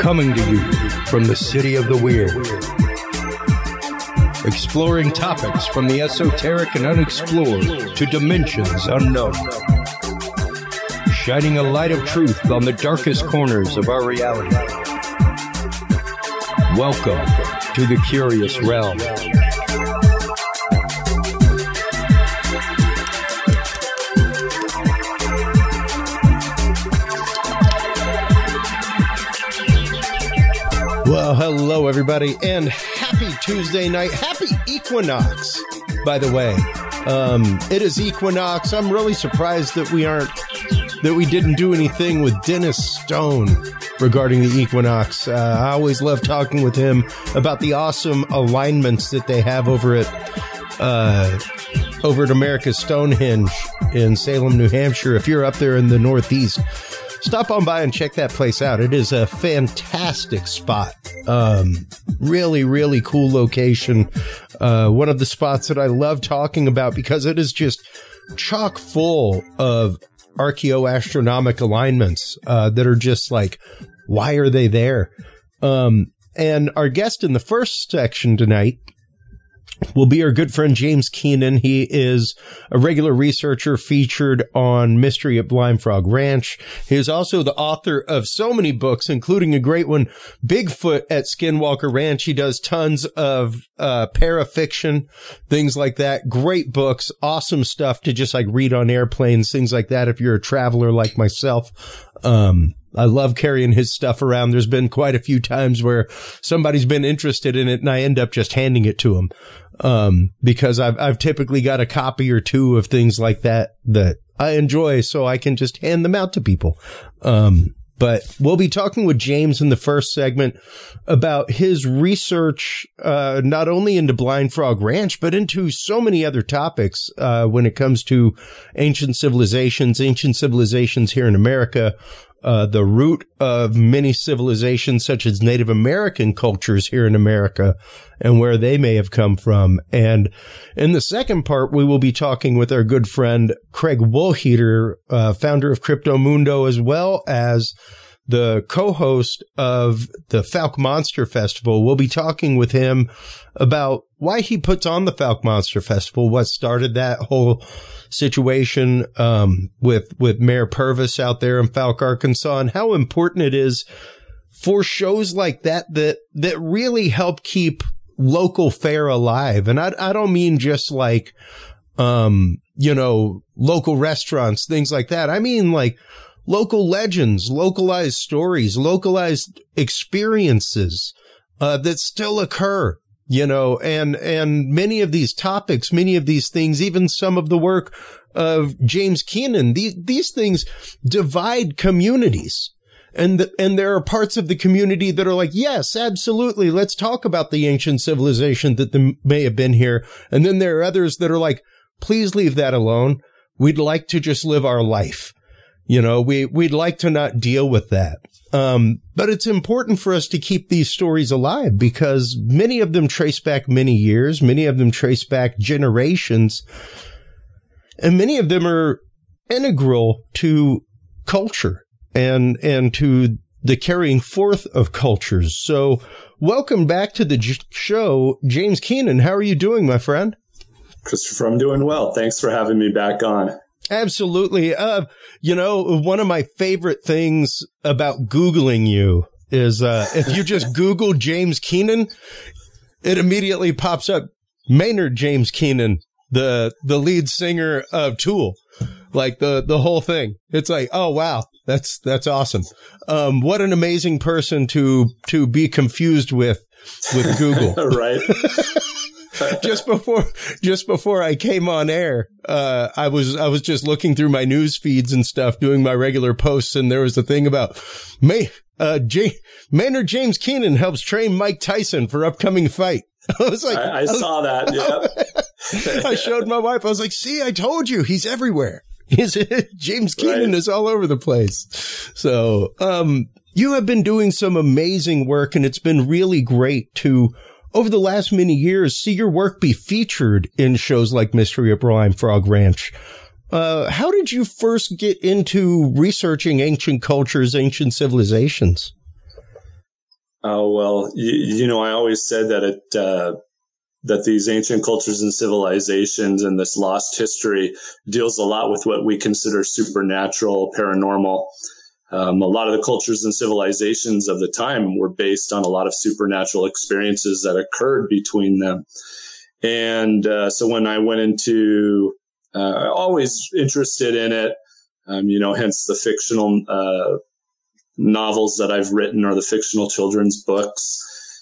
Coming to you from the city of the weird. Exploring topics from the esoteric and unexplored to dimensions unknown. Shining a light of truth on the darkest corners of our reality. Welcome to the Curious Realm. Well, hello, everybody, and happy Tuesday night. Happy Equinox, by the way. It is Equinox. I'm really surprised that we didn't do anything with Dennis Stone regarding the Equinox. I always love talking with him about the awesome alignments that they have over at America's Stonehenge in Salem, New Hampshire. If you're up there in the Northeast, stop on by and check that place out. It is a fantastic spot. Really, really cool location. One of the spots that I love talking about because it is just chock full of archaeoastronomic alignments that are just like, why are they there? And our guest in the first section tonight will be our good friend James Keenan. He is a regular researcher featured on Mystery at Blind Frog Ranch. He is also the author of so many books, including a great one, Bigfoot at Skinwalker Ranch. He does tons of parafiction, things like that. Great books, awesome stuff to just like read on airplanes, things like that if you're a traveler like myself. I love carrying his stuff around. There's been quite a few times where somebody's been interested in it and I end up just handing it to him. Because I've typically got a copy or two of things like that I enjoy, so I can just hand them out to people. But we'll be talking with James in the first segment about his research, not only into Blind Frog Ranch, but into so many other topics, when it comes to ancient civilizations here in America, the root of many civilizations such as Native American cultures here in America and where they may have come from. And in the second part, we will be talking with our good friend Craig Woolheater, founder of Crypto Mundo, as well as the co-host of the Falk Monster Festival. We'll be talking with him about why he puts on the Falk Monster Festival, what started that whole situation with Mayor Purvis out there in Falk, Arkansas, and how important it is for shows like that really help keep local fare alive. And I don't mean just like local restaurants, things like that. I mean like local legends, localized stories, localized experiences that still occur. And many of these topics, many of these things, even some of the work of James Keenan, these things divide communities. And there are parts of the community that are like, yes, absolutely. Let's talk about the ancient civilization that may have been here. And then there are others that are like, please leave that alone. We'd like to just live our life. We'd like to not deal with that. But it's important for us to keep these stories alive because many of them trace back many years. Many of them trace back generations. And many of them are integral to culture and to the carrying forth of cultures. So welcome back to the show, James Keenan. How are you doing, my friend? Christopher, I'm doing well. Thanks for having me back on. Absolutely. One of my favorite things about Googling you is, if you just Google James Keenan, it immediately pops up Maynard James Keenan, the lead singer of Tool, like the whole thing. It's like, oh, wow. That's awesome. What an amazing person to be confused with Google. Right. Just before I came on air, I was just looking through my news feeds and stuff, doing my regular posts, and there was a thing about Maynard James Keenan helps train Mike Tyson for upcoming fight. I was like, I saw that. Yeah. I showed my wife. I was like, see, I told you, he's everywhere. James Keenan is all over the place. So, you have been doing some amazing work, and it's been really great to, over the last many years, see your work be featured in shows like Mystery at Blind Frog Ranch. How did you first get into researching ancient cultures, ancient civilizations? Oh, well, I always said that that these ancient cultures and civilizations and this lost history deals a lot with what we consider supernatural, paranormal. A lot of the cultures and civilizations of the time were based on a lot of supernatural experiences that occurred between them. And so when I went into, always interested in it, hence the fictional novels that I've written or the fictional children's books.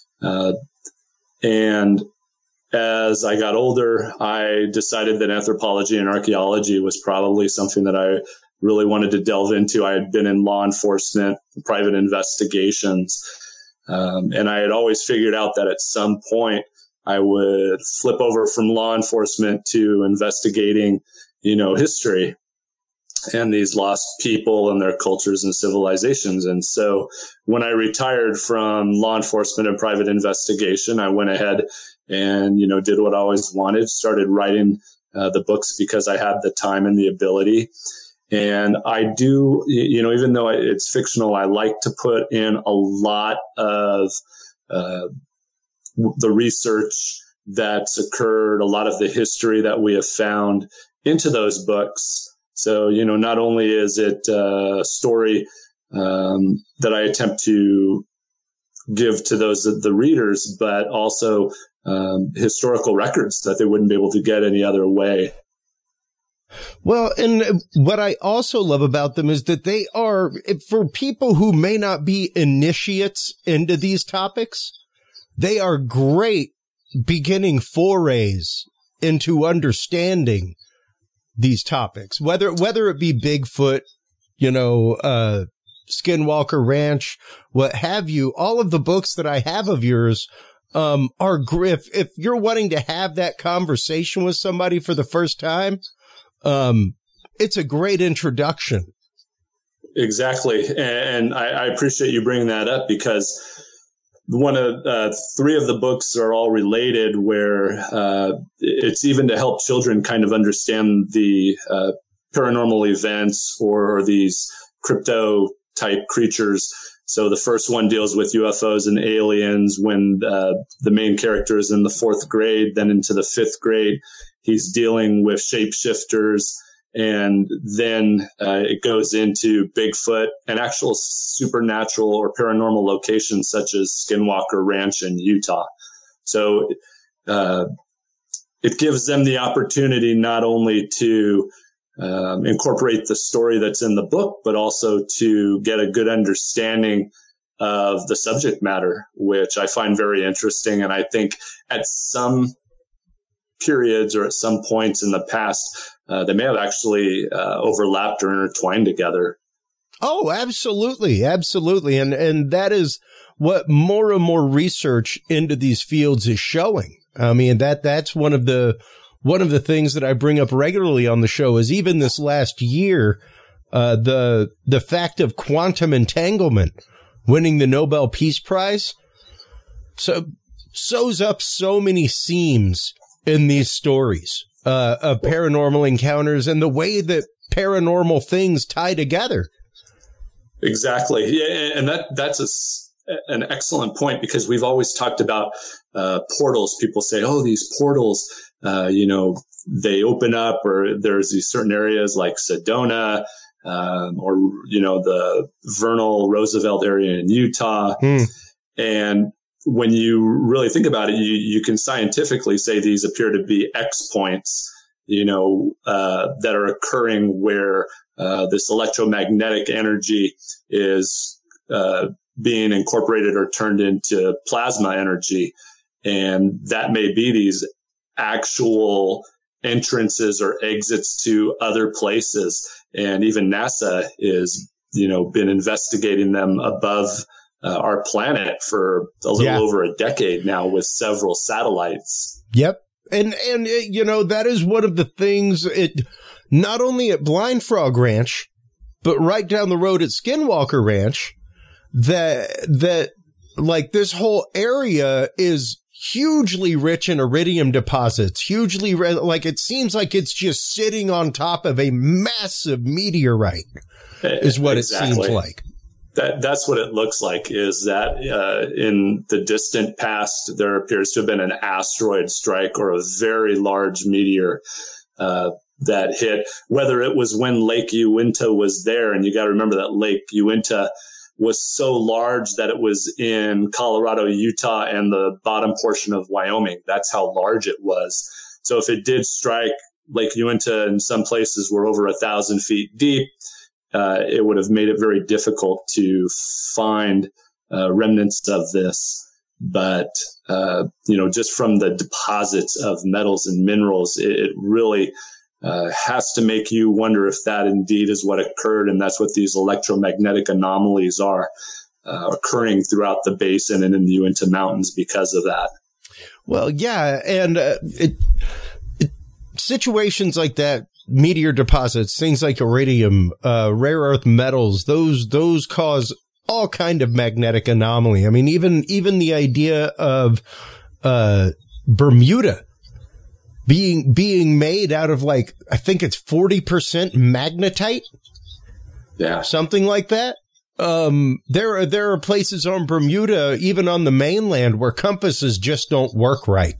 And as I got older, I decided that anthropology and archaeology was probably something that I really wanted to delve into. I had been in law enforcement, private investigations, and I had always figured out that at some point I would flip over from law enforcement to investigating, history and these lost people and their cultures and civilizations. And so when I retired from law enforcement and private investigation, I went ahead and, did what I always wanted, started writing the books because I had the time and the ability. And I do, even though it's fictional, I like to put in a lot of the research that's occurred, a lot of the history that we have found into those books. So, not only is it a story that I attempt to give to the readers, but also historical records that they wouldn't be able to get any other way. Well, and what I also love about them is that they are, for people who may not be initiates into these topics, they are great beginning forays into understanding these topics, whether it be Bigfoot, Skinwalker Ranch, what have you. All of the books that I have of yours are great. If you're wanting to have that conversation with somebody for the first time, it's a great introduction. Exactly. And I appreciate you bringing that up because one of three of the books are all related where it's even to help children kind of understand the paranormal events or these crypto type creatures. So the first one deals with UFOs and aliens when the main character is in the 4th grade. Then into the 5th grade, he's dealing with shapeshifters. And then it goes into Bigfoot and actual supernatural or paranormal locations such as Skinwalker Ranch in Utah. So it gives them the opportunity not only to incorporate the story that's in the book, but also to get a good understanding of the subject matter, which I find very interesting. And I think at some periods or at some points in the past, they may have actually overlapped or intertwined together. Oh, absolutely. Absolutely. And that is what more and more research into these fields is showing. I mean, that's one of the things that I bring up regularly on the show is even this last year, the fact of quantum entanglement winning the Nobel Peace Prize. So sews up so many seams in these stories of paranormal encounters and the way that paranormal things tie together. Exactly. Yeah, and that's an excellent point because we've always talked about portals. People say, oh, these portals, they open up, or there's these certain areas like Sedona, or, the Vernal Roosevelt area in Utah. And when you really think about it, you can scientifically say these appear to be X points, that are occurring where this electromagnetic energy is being incorporated or turned into plasma energy. And that may be these actual entrances or exits to other places. And even NASA is, been investigating them above our planet for a little over a decade now with several satellites. Yep. And that is one of the things not only at Blind Frog Ranch, but right down the road at Skinwalker Ranch, that like this whole area is hugely rich in iridium deposits, hugely like it seems like it's just sitting on top of a massive meteorite is what it seems like. That's what it looks like, is that in the distant past, there appears to have been an asteroid strike or a very large meteor that hit, whether it was when Lake Uinta was there. And you got to remember that Lake Uinta was so large that it was in Colorado, Utah, and the bottom portion of Wyoming. That's how large it was. So if it did strike Lake Uinta, in some places were over 1,000 feet deep, it would have made it very difficult to find remnants of this. But, just from the deposits of metals and minerals, it really has to make you wonder if that indeed is what occurred. And that's what these electromagnetic anomalies are occurring throughout the basin and in the Uinta Mountains because of that. Well, yeah. And situations like that, meteor deposits, things like iridium, rare earth metals, those cause all kind of magnetic anomaly. I mean, even the idea of Bermuda being made out of, like, I think it's 40% magnetite. Yeah. Something like that. There are places on Bermuda, even on the mainland, where compasses just don't work right.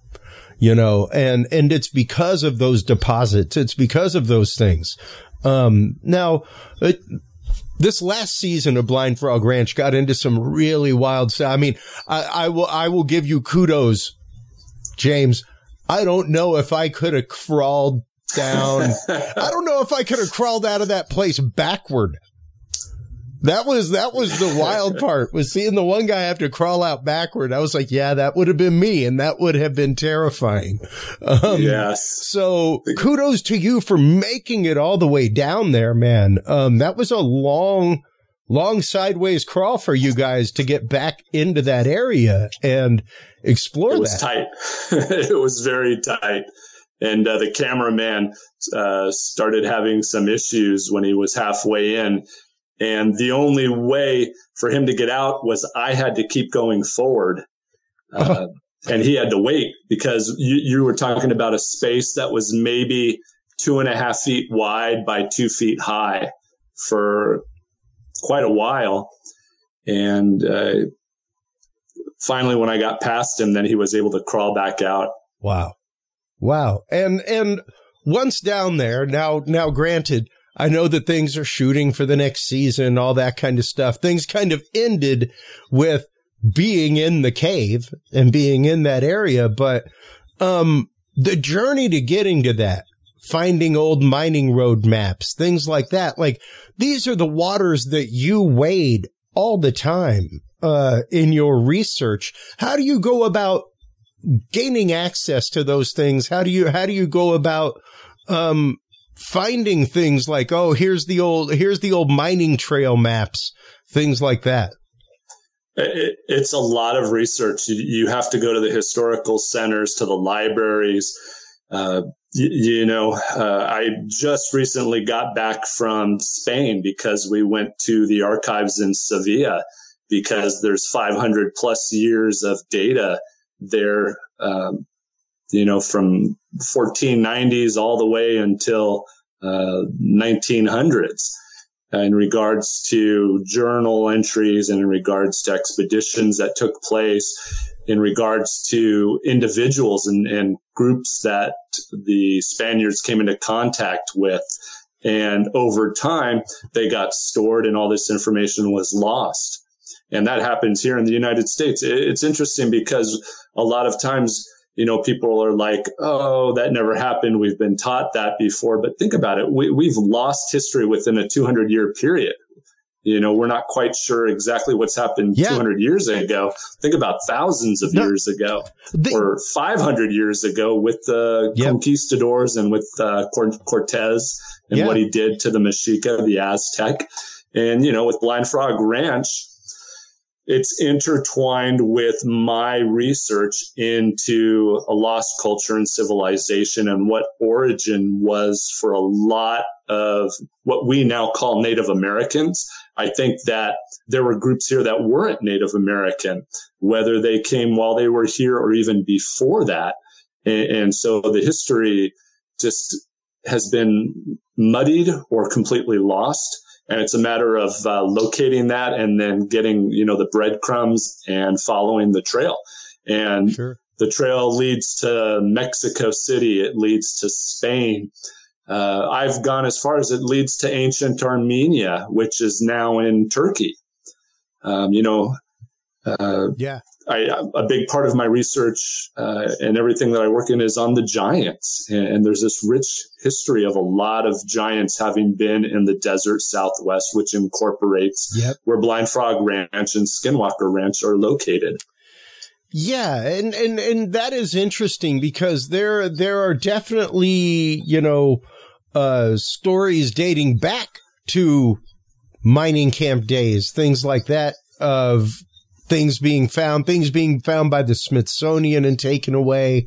And it's because of those deposits. It's because of those things. Now, this last season of Blind Frog Ranch got into some really wild stuff. I mean, I will give you kudos, James. I don't know if I could have crawled down. I don't know if I could have crawled out of that place backward. That was the wild part, was seeing the one guy have to crawl out backward. I was like, yeah, that would have been me, and that would have been terrifying. Yes. So kudos to you for making it all the way down there, man. That was a long sideways crawl for you guys to get back into that area and explore that. It was tight. It was very tight. And the cameraman started having some issues when he was halfway in. And the only way for him to get out was I had to keep going forward. And he had to wait, because you were talking about a space that was maybe 2.5 feet wide by 2 feet high for quite a while. And finally, when I got past him, then he was able to crawl back out. Wow. And once down there, now granted, I know that things are shooting for the next season, all that kind of stuff. Things kind of ended with being in the cave and being in that area. But the journey to getting to that, finding old mining road maps, things like that, like, these are the waters that you wade all the time in your research. How do you go about gaining access to those things? How do you go about finding things like, oh, here's the old mining trail maps, things like that? It's a lot of research. You have to go to the historical centers, to the libraries. I just recently got back from Spain because we went to the archives in Sevilla, because there's 500 plus years of data there, from 1490s all the way until 1900s, in regards to journal entries and in regards to expeditions that took place, in regards to individuals and groups that the Spaniards came into contact with. And over time, they got stored and all this information was lost. And that happens here in the United States. It's interesting because a lot of times, people are like, oh, that never happened. We've been taught that before. But think about it. We've lost history within a 200-year period. We're not quite sure exactly what's happened 200 years ago. Think about thousands of years ago, or 500 years ago with the conquistadors and with Cortez and what he did to the Mexica, the Aztec. And, with Blind Frog Ranch, it's intertwined with my research into a lost culture and civilization and what origin was for a lot of what we now call Native Americans. I think that there were groups here that weren't Native American, whether they came while they were here or even before that. And so the history just has been muddied or completely lost. And it's a matter of locating that and then getting, the breadcrumbs and following the trail. And Sure. The trail leads to Mexico City. It leads to Spain. I've gone as far as it leads to ancient Armenia, which is now in Turkey. A big part of my research and everything that I work in is on the giants. And there's this rich history of a lot of giants having been in the desert Southwest, which incorporates where Blind Frog Ranch and Skinwalker Ranch are located. Yeah, and that is interesting because there are definitely, stories dating back to mining camp days, things like that, of things being found by the Smithsonian and taken away.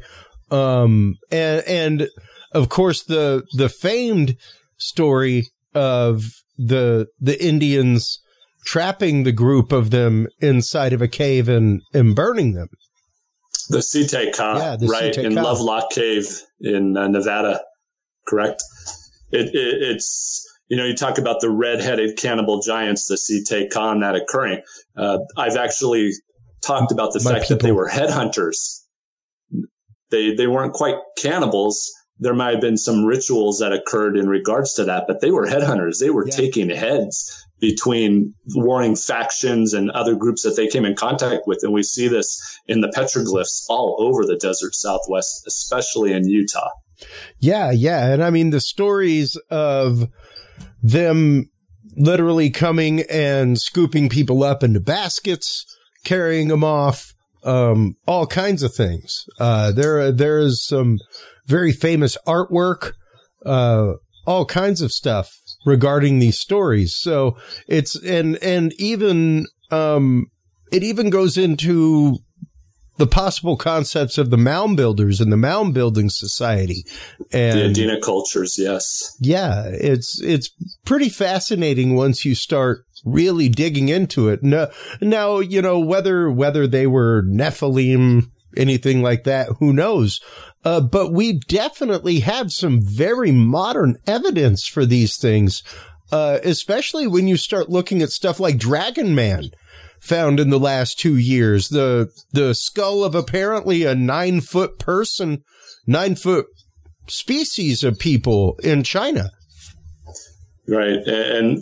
And of course the famed story of the Indians trapping the group of them inside of a cave and burning them. The Site Ka, right, in Lovelock Cave in Nevada, correct? It's, you talk about the red-headed cannibal giants, the Site Ka, and that occurring. I've actually talked about the fact that they were headhunters. They weren't quite cannibals. There might have been some rituals that occurred in regards to that, but they were headhunters. They were taking heads between warring factions and other groups that they came in contact with. And we see this in the petroglyphs all over the desert Southwest, especially in Utah. Yeah. And I mean, the stories of them literally coming and scooping people up into baskets, carrying them off, all kinds of things. There is some very famous artwork, all kinds of stuff regarding these stories. So it's, and even, it even goes into the possible concepts of the mound builders and the mound building society and the Adena cultures. Yes. Yeah. It's pretty fascinating once you start really digging into it. Now, whether they were Nephilim, anything like that, who knows? But we definitely have some very modern evidence for these things, especially when you start looking at stuff like Dragon Man, found in the last 2 years. The skull of apparently a 9-foot person, 9-foot species of people in China. Right. And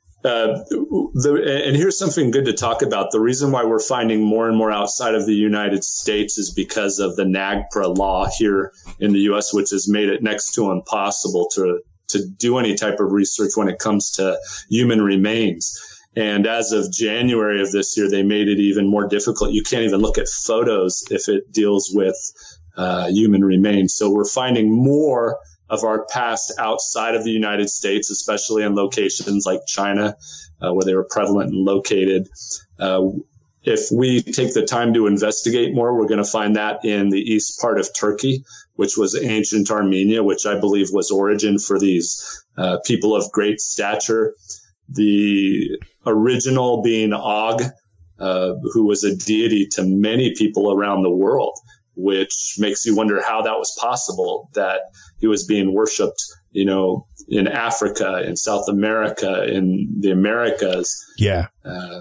here's something good to talk about. The reason why we're finding more and more outside of the United States is because of the NAGPRA law here in the U.S., which has made it next to impossible to do any type of research when it comes to human remains. And as of January of this year, they made it even more difficult. You can't even look at photos if it deals with human remains. So we're finding more of our past outside of the United States, especially in locations like China, where they were prevalent and located. If we take the time to investigate more, we're going to find that in the east part of Turkey, which was ancient Armenia, which I believe was origin for these people of great stature. The original being Og, who was a deity to many people around the world, which makes you wonder how that was possible, that he was being worshipped, in Africa, in South America, in the Americas. Yeah. And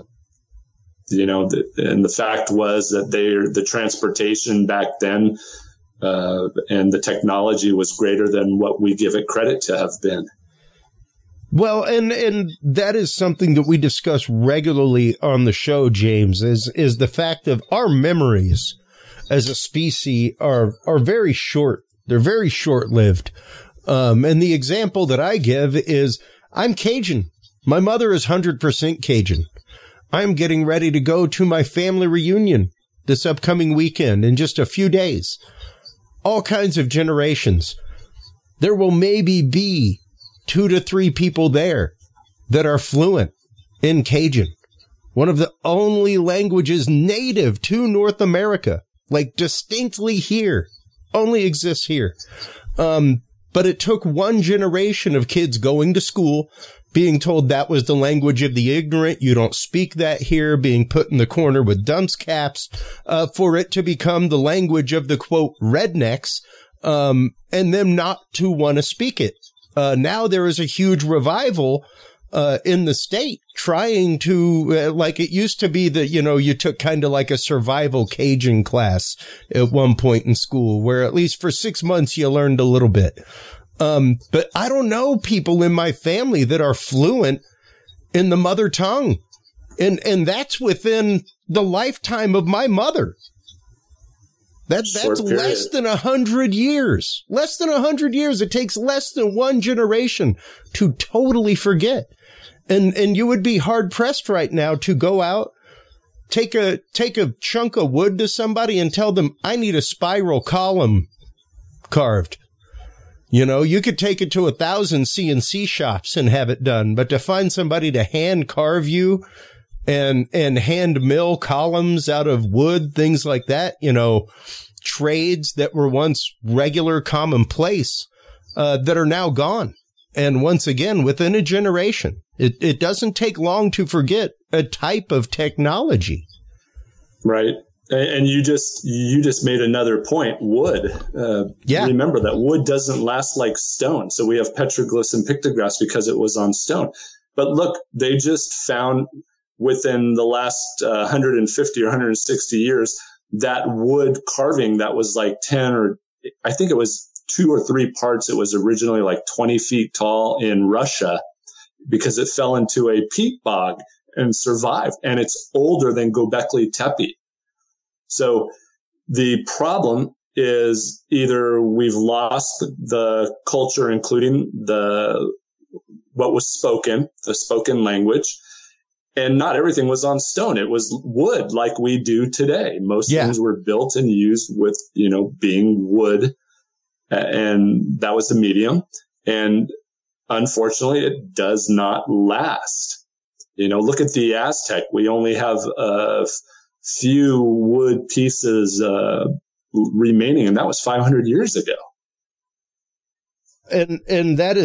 the fact was that the transportation back then, and the technology was greater than what we give it credit to have been. Well, and that is something that we discuss regularly on the show, James, is the fact of our memories as a species are very short. They're very short-lived. And the example that I give is I'm Cajun. My mother is 100% Cajun. I'm getting ready to go to my family reunion this upcoming weekend in just a few days. All kinds of generations. There will maybe be 2 to 3 people there that are fluent in Cajun, one of the only languages native to North America, like distinctly here, only exists here. But it took one generation of kids going to school, being told that was the language of the ignorant. You don't speak that here, being put in the corner with dunce caps, for it to become the language of the quote rednecks, and them not to want to speak it. Now there is a huge revival in the state trying to, like it used to be that, you took kind of like a survival Cajun class at one point in school where at least for 6 months you learned a little bit. But I don't know people in my family that are fluent in the mother tongue. And that's within the lifetime of my mother. That's less than 100 years. Less than 100 years. It takes less than one generation to totally forget. And you would be hard pressed right now to go out, take a chunk of wood to somebody and tell them, I need a spiral column carved. You could take it to 1,000 CNC shops and have it done. But to find somebody to hand carve you and hand mill columns out of wood, things like that, trades that were once regular commonplace, that are now gone. And once again, within a generation, it doesn't take long to forget a type of technology. Right. And you just made another point. Wood. Remember that wood doesn't last like stone. So we have petroglyphs and pictographs because it was on stone. But look, they just found within the last 150 or 160 years that wood carving that was like 10 or I think it was 2 or 3 parts. It was originally like 20 feet tall in Russia because it fell into a peat bog and survived. And it's older than Göbekli Tepe. So the problem is either we've lost the culture, including what was spoken, the spoken language, and not everything was on stone. It was wood like we do today. Most things were built and used with, being wood, and that was the medium. And unfortunately, it does not last. Look at the Aztec. We only have few wood pieces remaining, and that was 500 years ago. And that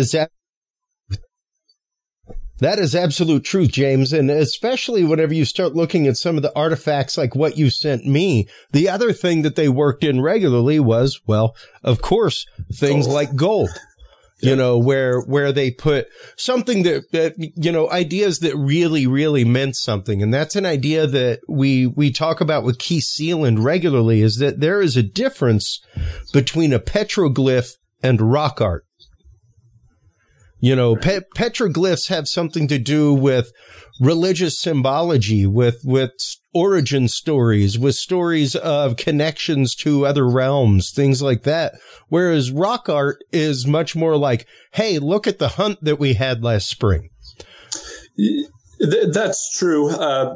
is absolute truth, James. And especially whenever you start looking at some of the artifacts like what you sent me, the other thing that they worked in regularly was, well, of course, things like gold. Where they put something that, ideas that really, really meant something. And that's an idea that we talk about with Keith Sealand regularly, is that there is a difference between a petroglyph and rock art. Petroglyphs have something to do with religious symbology, with origin stories, with stories of connections to other realms, things like that. Whereas rock art is much more like, hey, look at the hunt that we had last spring. That's true.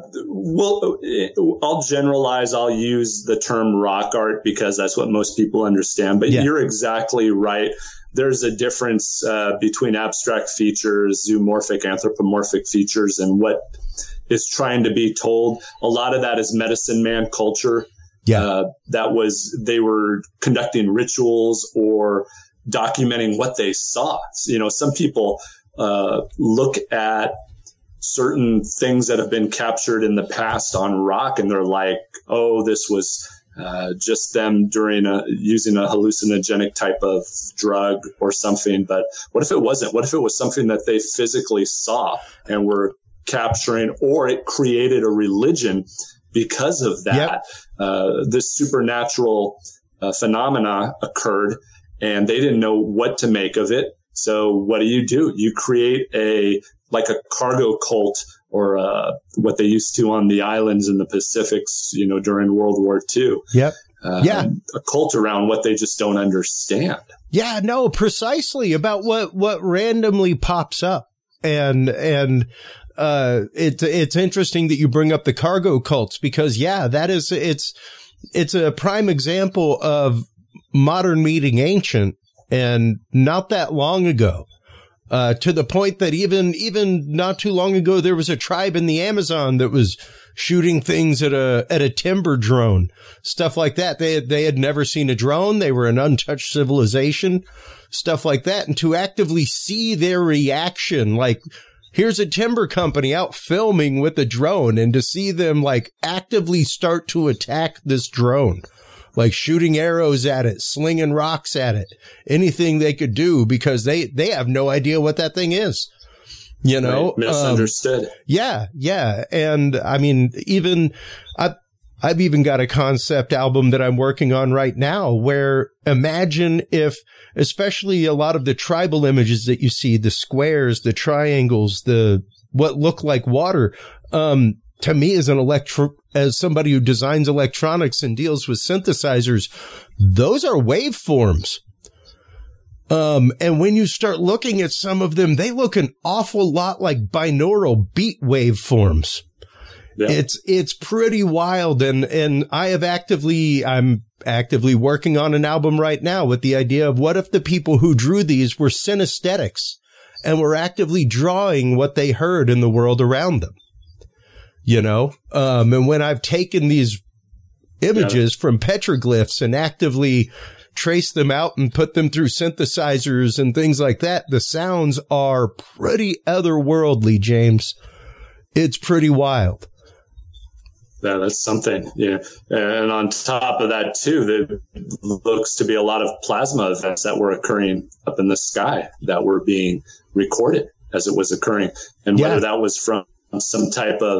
I'll generalize. I'll use the term rock art because that's what most people understand. But you're exactly right. There's a difference between abstract features, zoomorphic, anthropomorphic features, and what is trying to be told. A lot of that is medicine man culture. They were conducting rituals or documenting what they saw. Some people look at certain things that have been captured in the past on rock, and they're like, oh, this was just them using a hallucinogenic type of drug or something. But what if it wasn't? What if it was something that they physically saw and were capturing, or it created a religion because of that? This supernatural phenomena occurred, and they didn't know what to make of it. So what do? You create a cargo cult, or what they used to on the islands in the Pacifics, during World War II. A cult around what they just don't understand. Yeah, no, precisely about what randomly pops up. And it's interesting that you bring up the cargo cults because, it's a prime example of modern meeting ancient, and not that long ago. To the point that even not too long ago, there was a tribe in the Amazon that was shooting things at a timber drone, stuff like that. They had never seen a drone. They were an untouched civilization, stuff like that. And to actively see their reaction, like here's a timber company out filming with a drone, and to see them like actively start to attack this drone, like shooting arrows at it, slinging rocks at it, anything they could do, because they have no idea what that thing is. You know, right. Misunderstood. Yeah. And I mean, I've even got a concept album that I'm working on right now where imagine if, especially a lot of the tribal images that you see, the squares, the triangles, what look like water, to me as somebody who designs electronics and deals with synthesizers, those are waveforms. And when you start looking at some of them, they look an awful lot like binaural beat waveforms. Yeah. It's pretty wild. And I'm actively working on an album right now with the idea of what if the people who drew these were synesthetics and were actively drawing what they heard in the world around them, you know? And when I've taken these images from petroglyphs and actively trace them out and put them through synthesizers and things like that, the sounds are pretty otherworldly, James. It's pretty wild. Yeah, that's something. Yeah. And on top of that, too, there looks to be a lot of plasma events that were occurring up in the sky that were being recorded as it was occurring. And whether that was from some type of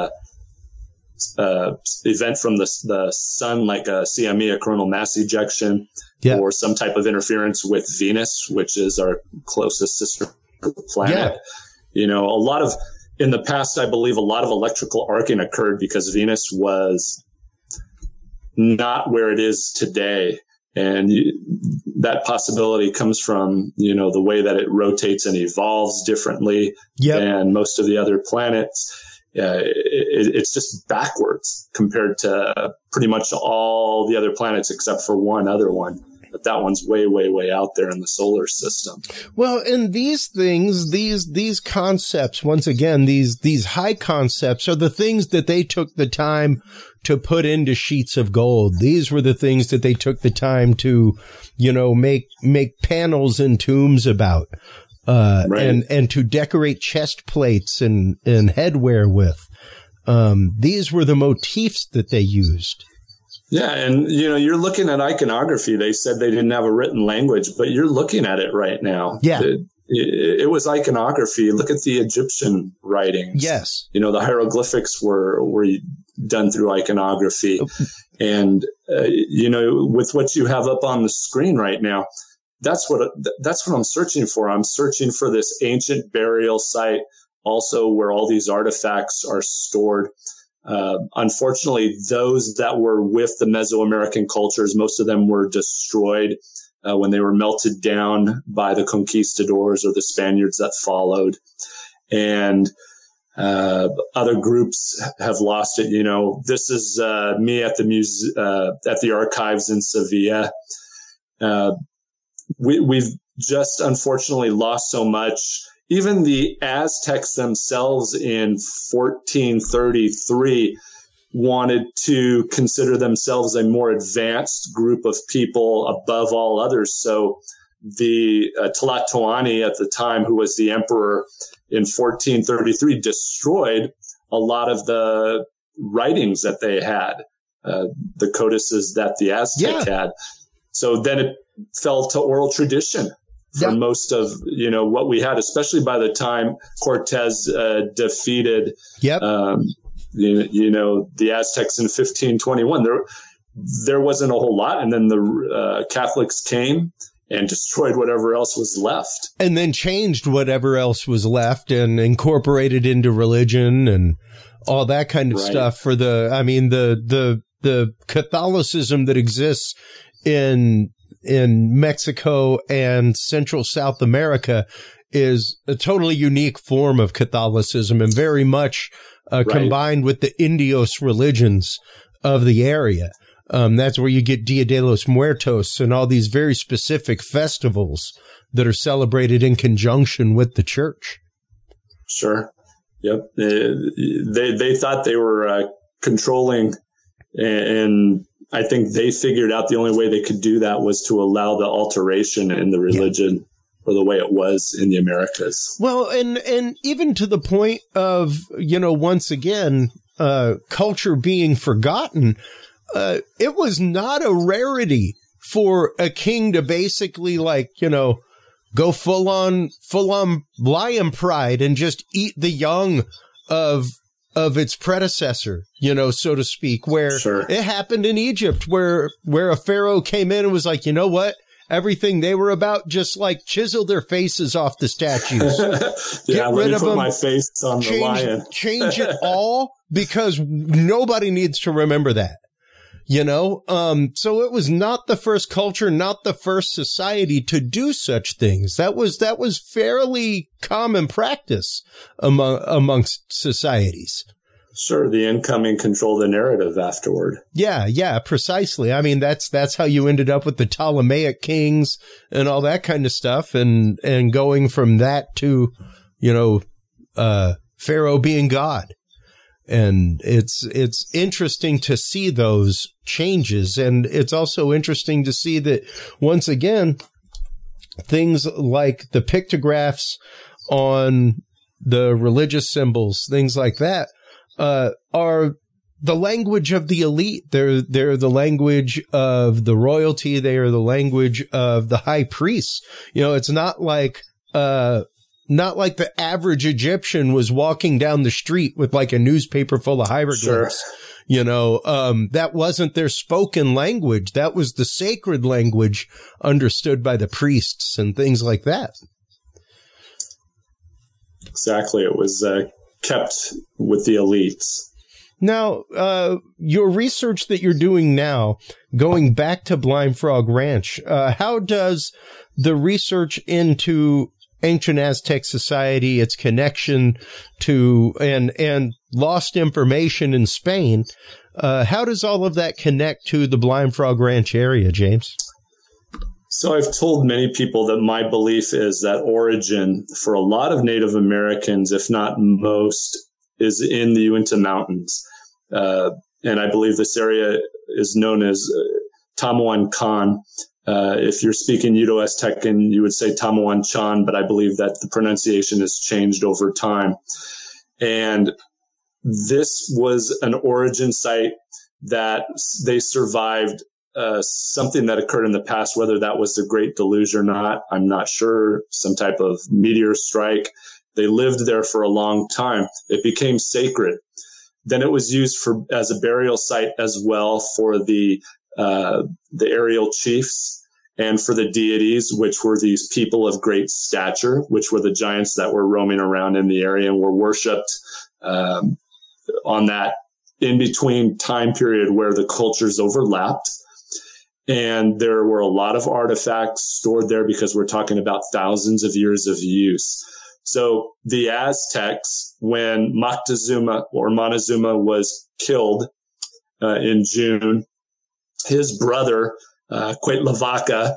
event from the sun, like a CME, a coronal mass ejection, or some type of interference with Venus, which is our closest sister planet. You know, in the past, I believe a lot of electrical arcing occurred because Venus was not where it is today. And that possibility comes from, you know, the way that it rotates and evolves differently than most of the other planets. It's just backwards compared to pretty much all the other planets except for one other one. But that one's way, way, way out there in the solar system. Well, and these things, these concepts, once again, these high concepts are the things that they took the time to put into sheets of gold. These were the things that they took the time to, you know, make panels and tombs about, and to decorate chest plates and headwear with. These were the motifs that they used. Yeah. And, you know, you're looking at iconography. They said they didn't have a written language, but you're looking at it right now. Yeah. It was iconography. Look at the Egyptian writings. Yes. You know, the hieroglyphics were done through iconography. And, you know, with what you have up on the screen right now, that's what I'm searching for. I'm searching for this ancient burial site also where all these artifacts are stored. Unfortunately, those that were with the Mesoamerican cultures, most of them were destroyed when they were melted down by the conquistadors or the Spaniards that followed. And other groups have lost it. You know, this is me at the archives in Sevilla. We've just unfortunately lost so much. Even the Aztecs themselves in 1433 wanted to consider themselves a more advanced group of people above all others. So the Tlatoani at the time, who was the emperor in 1433, destroyed a lot of the writings that they had, the codices that the Aztec had. So then it fell to oral tradition for most of, you know, what we had, especially by the time Cortez defeated, you know, the Aztecs in 1521. There wasn't a whole lot. And then the Catholics came and destroyed whatever else was left. And then changed whatever else was left and incorporated into religion and all that kind of stuff for the Catholicism that exists in Mexico and Central South America is a totally unique form of Catholicism and very much combined with the Indios religions of the area. That's where you get Dia de los Muertos and all these very specific festivals that are celebrated in conjunction with the church. Sure. Yep. They thought they were controlling, and I think they figured out the only way they could do that was to allow the alteration in the religion or the way it was in the Americas. Well, and even to the point of, you know, once again, culture being forgotten, it was not a rarity for a king to basically, like, you know, go full on lion pride and just eat the young of its predecessor, so to speak, where it happened in Egypt, where a pharaoh came in and was like, you know what? Everything they were about, just like chisel their faces off the statues. Get rid of them. My face on the lion. Change it all, because nobody needs to remember that. So it was not the first culture, not the first society to do such things. That was fairly common practice amongst societies. Sure, the incoming control the narrative afterward. Yeah, precisely. I mean, that's how you ended up with the Ptolemaic kings and all that kind of stuff, and going from that to, Pharaoh being God. And it's interesting to see those changes. And it's also interesting to see that, once again, things like the pictographs on the religious symbols, things like that, are the language of the elite. They're the language of the royalty. They are the language of the high priests. It's not like the average Egyptian was walking down the street with like a newspaper full of hieroglyphs. Sure. That wasn't their spoken language. That was the sacred language understood by the priests and things like that. Exactly. It was kept with the elites. Now, your research that you're doing now, going back to Blind Frog Ranch, how does the research into ancient Aztec society, its connection to and lost information in Spain, how does all of that connect to the Blind Frog Ranch area, James? So I've told many people that my belief is that origin for a lot of Native Americans, if not most, is in the Uinta Mountains. And I believe this area is known as Tamuancan. If you're speaking Uto-Aztecan, you would say Tamuanchan, but I believe that the pronunciation has changed over time. And this was an origin site that they survived something that occurred in the past, whether that was the Great Deluge or not, I'm not sure, some type of meteor strike. They lived there for a long time. It became sacred. Then it was used as a burial site as well for the aerial chiefs and for the deities, which were these people of great stature, which were the giants that were roaming around in the area and were worshipped on that in-between time period where the cultures overlapped. And there were a lot of artifacts stored there because we're talking about thousands of years of use. So the Aztecs, when Moctezuma or Montezuma was killed in June, his brother, Cuitlahuaca,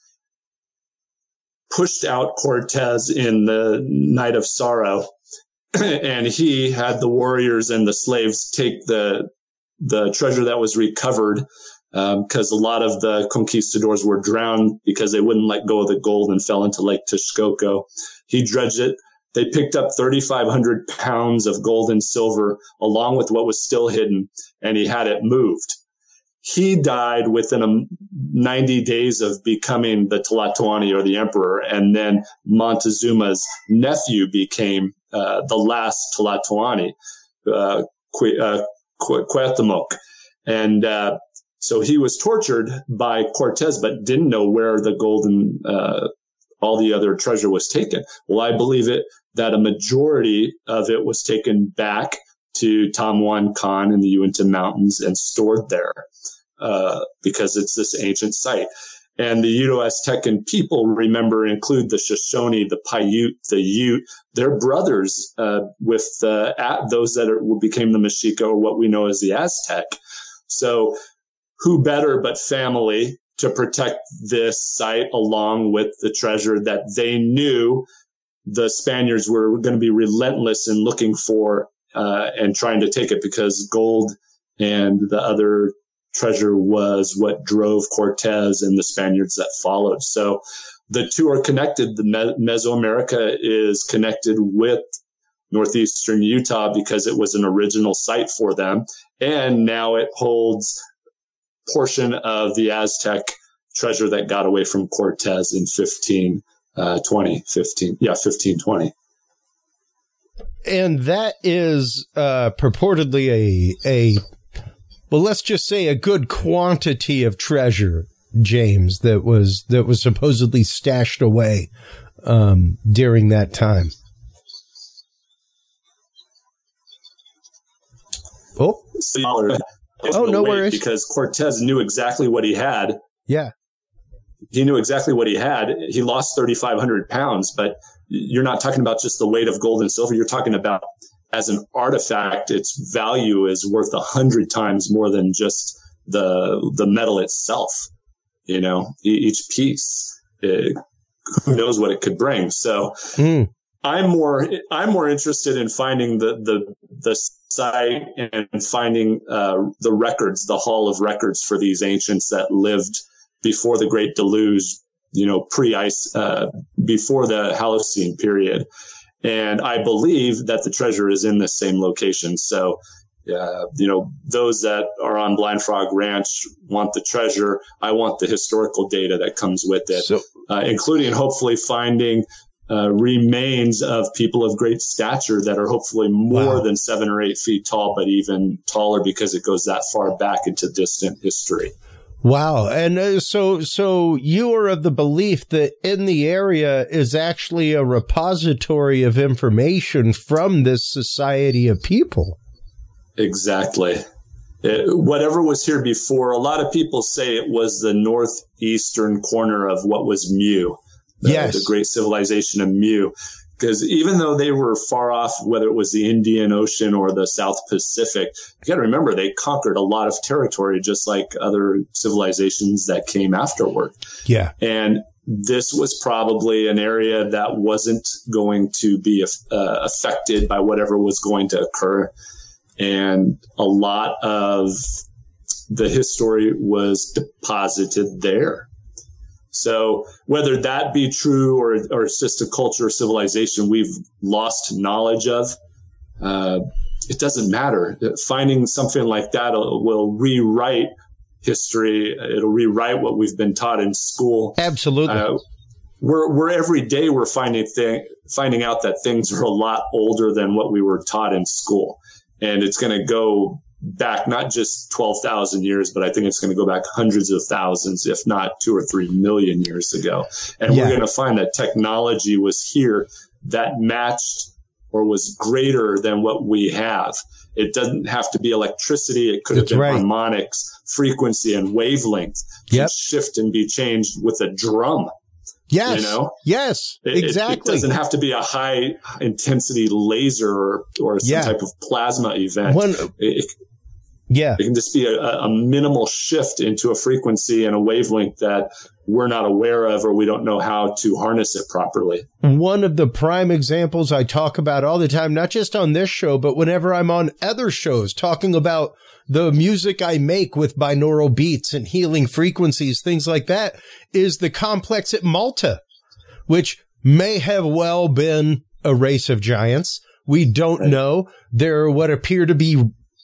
pushed out Cortez in the Night of Sorrow, and he had the warriors and the slaves take the treasure that was recovered, because a lot of the conquistadors were drowned because they wouldn't let go of the gold and fell into Lake Texcoco. He dredged it. They picked up 3,500 pounds of gold and silver along with what was still hidden, and he had it moved. He died within 90 days of becoming the Tlatoani, or the emperor, and then Montezuma's nephew became the last Tlatoani, Cuauhtemoc. And so he was tortured by Cortez, but didn't know where the gold and all the other treasure was taken. Well, I believe that a majority of it was taken back to Tamuancan in the Uinta Mountains and stored there because it's this ancient site. And the Uto-Aztecan people, include the Shoshone, the Paiute, the Ute. They're brothers with those that became the Mexica, or what we know as the Aztec. So who better but family to protect this site along with the treasure that they knew the Spaniards were going to be relentless in looking for and trying to take it, because gold and the other treasure was what drove Cortez and the Spaniards that followed. So the two are connected. The Mesoamerica is connected with northeastern Utah because it was an original site for them. And now it holds portion of the Aztec treasure that got away from Cortez in 15 1520. And that is purportedly well, let's just say a good quantity of treasure, James, that was supposedly stashed away during that time. Oh, no worries. Because Cortez knew exactly what he had. Yeah. He knew exactly what he had. He lost 3,500 pounds, but you're not talking about just the weight of gold and silver. You're talking about, as an artifact, its value is worth 100 times more than just the metal itself. You know, each piece, who knows what it could bring. So I'm more interested in finding the site and finding the records, the Hall of Records for these ancients that lived before the Great Deluge, you know, pre-ice, before the Holocene period. And I believe that the treasure is in the same location. So, you know, those that are on Blind Frog Ranch want the treasure. I want the historical data that comes with it, including hopefully finding remains of people of great stature that are hopefully more than 7 or 8 feet tall, but even taller because it goes that far back into distant history. Wow. And so you are of the belief that in the area is actually a repository of information from this society of people. Exactly. Whatever was here before, a lot of people say it was the northeastern corner of what was Mu, the great civilization of Mu. Because even though they were far off, whether it was the Indian Ocean or the South Pacific, you got to remember they conquered a lot of territory, just like other civilizations that came afterward. Yeah. And this was probably an area that wasn't going to be affected by whatever was going to occur. And a lot of the history was deposited there. So whether that be true or it's just a culture or civilization we've lost knowledge of, it doesn't matter. Finding something like that will rewrite history. It'll rewrite what we've been taught in school. Absolutely. We're every day we're finding out that things are a lot older than what we were taught in school. And it's going to go back not just 12,000 years, but I think it's going to go back hundreds of thousands, if not 2 or 3 million years ago. And we're going to find that technology was here that matched or was greater than what we have. It doesn't have to be electricity. It could have been harmonics, frequency, and wavelength can shift and be changed with a drum. Yes. You know? Yes, exactly. It doesn't have to be a high intensity laser or some type of plasma event. It can just be a minimal shift into a frequency and a wavelength that we're not aware of, or we don't know how to harness it properly. One of the prime examples I talk about all the time, not just on this show, but whenever I'm on other shows talking about the music I make with binaural beats and healing frequencies, things like that, is the complex at Malta, which may have well been a race of giants. We don't know. There are what appear to be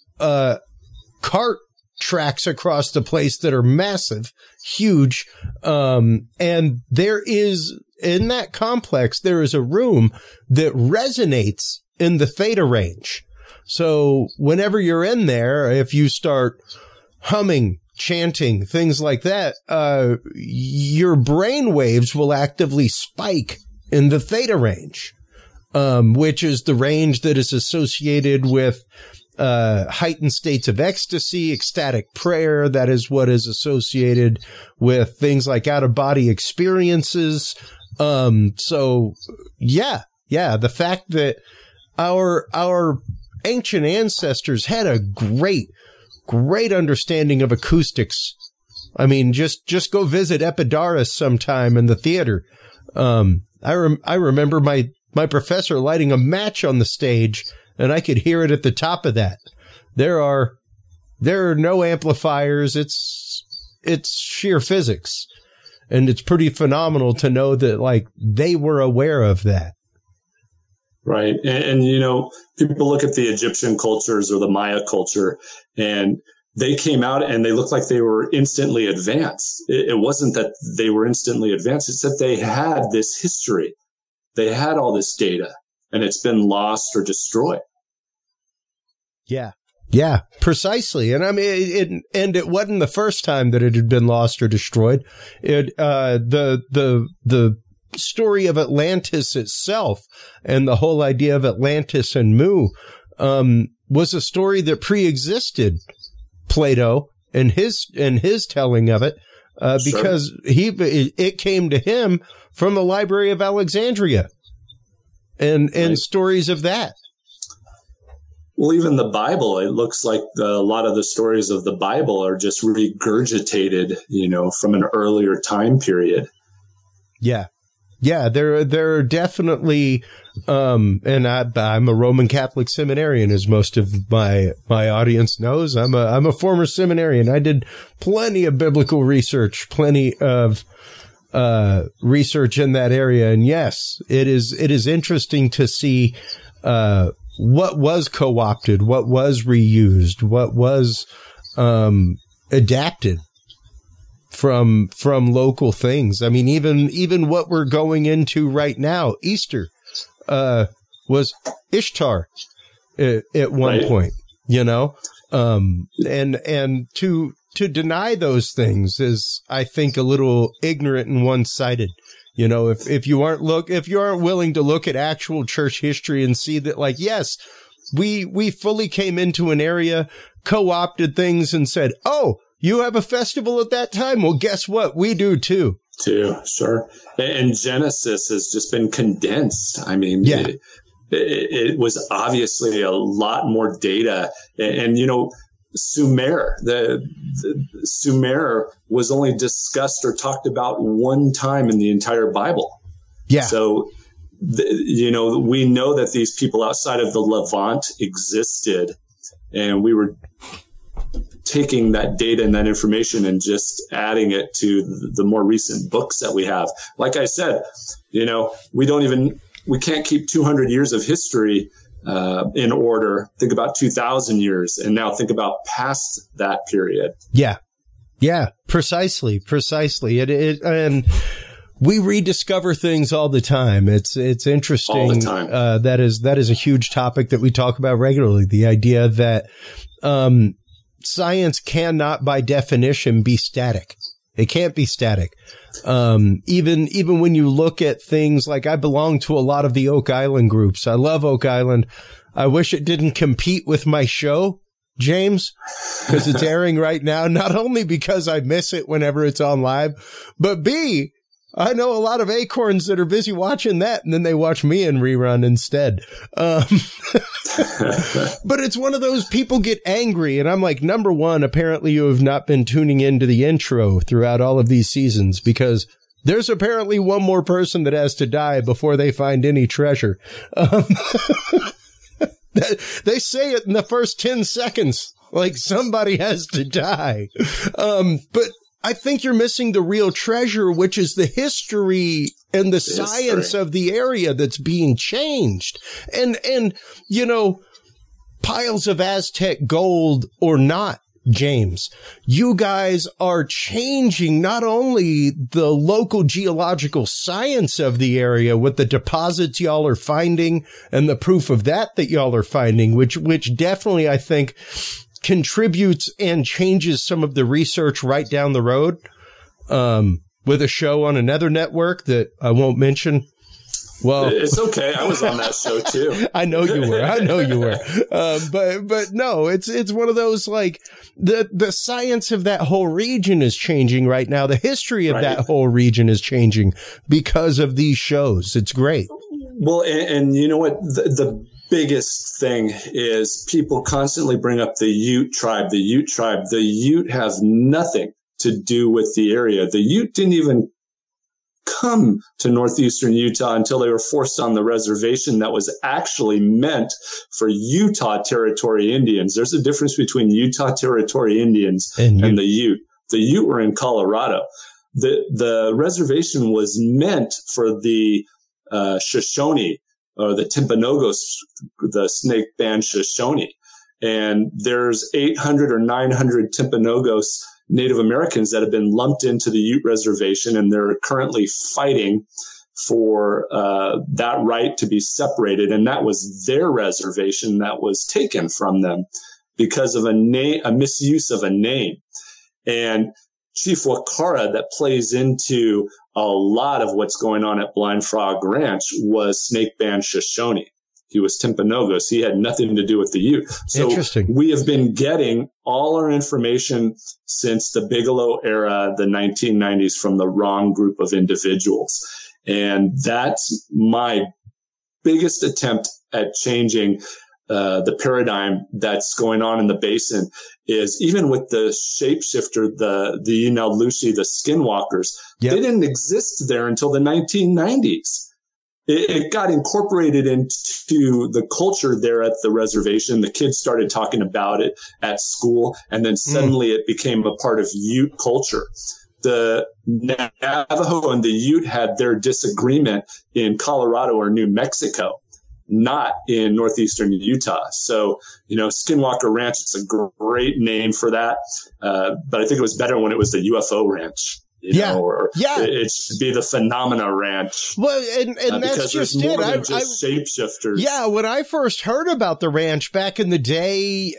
cart tracks across the place that are massive, huge. And there is, in that complex, there is a room that resonates in the theta range. So whenever you're in there, if you start humming, chanting, things like that, your brain waves will actively spike in the theta range, which is the range that is associated with heightened states of ecstasy, ecstatic prayer. That is what is associated with things like out-of-body experiences. So the fact that our ancient ancestors had a great understanding of acoustics. I mean, just go visit Epidaurus sometime in the theater. I remember my professor lighting a match on the stage, and I could hear it at the top of that. There are no amplifiers. It's sheer physics. And it's pretty phenomenal to know that, like, they were aware of that. Right. And, you know, people look at the Egyptian cultures or the Maya culture, and they came out and they looked like they were instantly advanced. It wasn't that they were instantly advanced. It's that they had this history. They had all this data, and it's been lost or destroyed. Yeah. Yeah, precisely. And I mean, it wasn't the first time that it had been lost or destroyed. The story of Atlantis itself and the whole idea of Atlantis and Mu, was a story that pre-existed Plato and his telling of it, because it came to him from the Library of Alexandria and stories of that. Well, even the Bible, it looks like a lot of the stories of the Bible are just regurgitated, from an earlier time period. Yeah. Yeah, there are definitely, and I'm a Roman Catholic seminarian, as most of my audience knows. I'm a former seminarian. I did plenty of biblical research, plenty of research in that area. And yes, it is interesting to see what was co-opted, what was reused, what was adapted from local things. I mean, even what we're going into right now, Easter, was Ishtar at one point, and to deny those things is, I think, a little ignorant and one-sided. If you aren't willing to look at actual church history and see that, like, yes, we fully came into an area, co-opted things and said, oh, you have a festival at that time? Well, guess what? We do too. Sure. And Genesis has just been condensed. I mean, yeah. It was obviously a lot more data. And Sumer, the Sumer was only discussed or talked about one time in the entire Bible. Yeah. So, we know that these people outside of the Levant existed, and we were taking that data and that information and just adding it to the more recent books that we have. Like I said, we can't keep 200 years of history in order. Think about 2,000 years, and now think about past that period. Yeah. Yeah, precisely. And we rediscover things all the time. It's interesting. All the time. That is a huge topic that we talk about regularly. The idea that, science cannot, by definition, be static. It can't be static. Even when you look at things like, I belong to a lot of the Oak Island groups. I love Oak Island. I wish it didn't compete with my show, James, because it's airing right now, not only because I miss it whenever it's on live, but B, I know a lot of acorns that are busy watching that, and then they watch me in rerun instead. But it's one of those, people get angry, and I'm like, number one, apparently you have not been tuning into the intro throughout all of these seasons, because there's apparently one more person that has to die before they find any treasure. They say it in the first 10 seconds, like somebody has to die. But I think you're missing the real treasure, which is the history and the science of the area that's being changed. And, piles of Aztec gold or not, James, you guys are changing not only the local geological science of the area with the deposits y'all are finding and the proof of that y'all are finding, which definitely, I think, contributes and changes some of the research right down the road, with a show on another network that I won't mention. Well, it's okay. I was on that show too. I know you were. But no, it's one of those, like, the science of that whole region is changing right now. The history of that whole region is changing because of these shows. It's great. Well, and you know what? The biggest thing is people constantly bring up the Ute tribe. The Ute have nothing to do with the area. The Ute didn't even come to northeastern Utah until they were forced on the reservation that was actually meant for Utah Territory Indians. There's a difference between Utah Territory Indians and the Ute. The Ute were in Colorado. The reservation was meant for the Shoshone, or the Timpanogos, the snake band Shoshone. And there's 800 or 900 Timpanogos Native Americans that have been lumped into the Ute Reservation, and they're currently fighting for that right to be separated. And that was their reservation that was taken from them because of a misuse of a name. And Chief Wakara, that plays into a lot of what's going on at Blind Frog Ranch, was Snake Band Shoshone. He was Timpanogos. He had nothing to do with the Ute. So we have been getting all our information since the Bigelow era, the 1990s, from the wrong group of individuals. And that's my biggest attempt at changing the paradigm that's going on in the basin, is even with the shapeshifter, the Inallushi, the skinwalkers, they didn't exist there until the 1990s. It got incorporated into the culture there at the reservation. The kids started talking about it at school, and then suddenly it became a part of Ute culture. The Navajo and the Ute had their disagreement in Colorado or New Mexico, not in northeastern Utah. So, Skinwalker Ranch, it's a great name for that. But I think it was better when it was the UFO Ranch. It should be the Phenomena Ranch. Well, and that's just it. Just shapeshifters. Yeah, when I first heard about the ranch back in the day,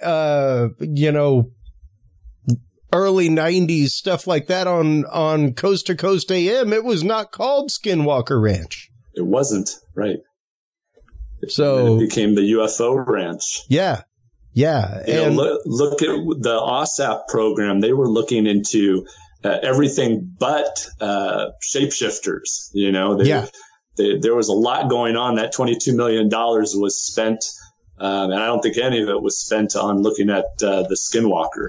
early 90s, stuff like that on Coast to Coast AM, it was not called Skinwalker Ranch. It wasn't, right. So it became the UFO Ranch. Yeah. And look at the OSAP program. They were looking into everything but shapeshifters. There was a lot going on. That $22 million was spent, and I don't think any of it was spent on looking at the Skinwalker.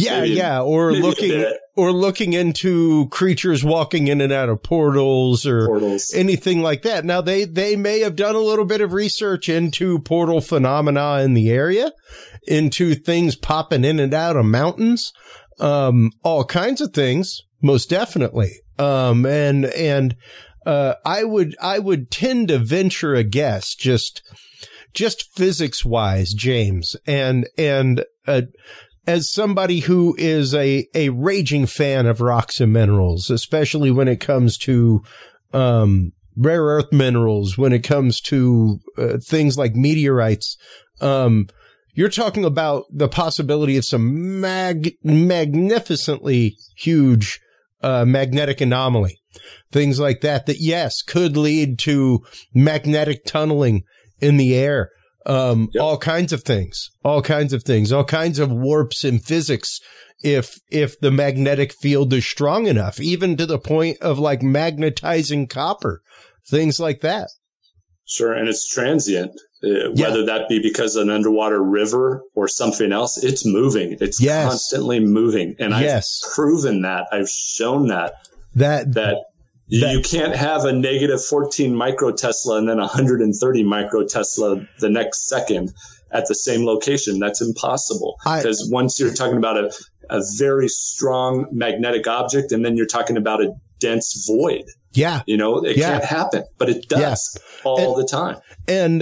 Or looking into creatures walking in and out of portals anything like that. Now they may have done a little bit of research into portal phenomena in the area, into things popping in and out of mountains. All kinds of things, most definitely. I would tend to venture a guess, just physics wise, James, and as somebody who is a raging fan of rocks and minerals, especially when it comes to, rare earth minerals, when it comes to, things like meteorites, you're talking about the possibility of some magnificently huge magnetic anomaly, things like that, yes, could lead to magnetic tunneling in the air, all kinds of things, all kinds of warps in physics if the magnetic field is strong enough, even to the point of like magnetizing copper, things like that. Sure, and it's transient. Whether that be because of an underwater river or something else, it's moving. It's constantly moving. And I've proven that. I've shown that you can't have a negative 14 microtesla and then 130 microtesla the next second at the same location. That's impossible. Because once you're talking about a very strong magnetic object, and then you're talking about a dense void. Yeah. It can't happen, but it does all the time. And,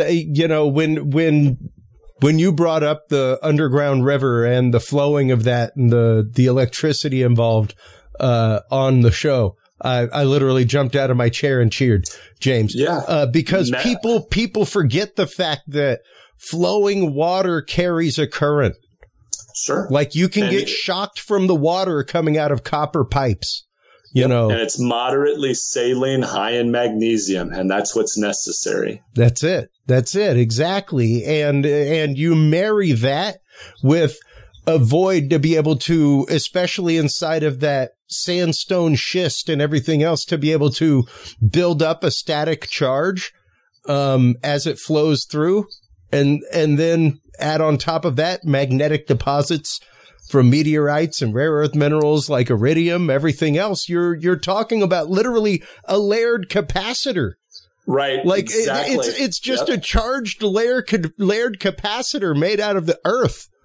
when you brought up the underground river and the flowing of that and the electricity involved, on the show, I literally jumped out of my chair and cheered, James. Yeah. Because people forget the fact that flowing water carries a current. Sure. Like you can get shocked from the water coming out of copper pipes. And it's moderately saline, high in magnesium, and that's what's necessary. That's it. Exactly. And you marry that with a void to be able to, especially inside of that sandstone schist and everything else, to be able to build up a static charge, as it flows through, and then add on top of that magnetic deposits from meteorites and rare earth minerals like iridium, everything else. You're talking about literally a layered capacitor. Right. Like exactly. it's just a charged layered capacitor made out of the earth.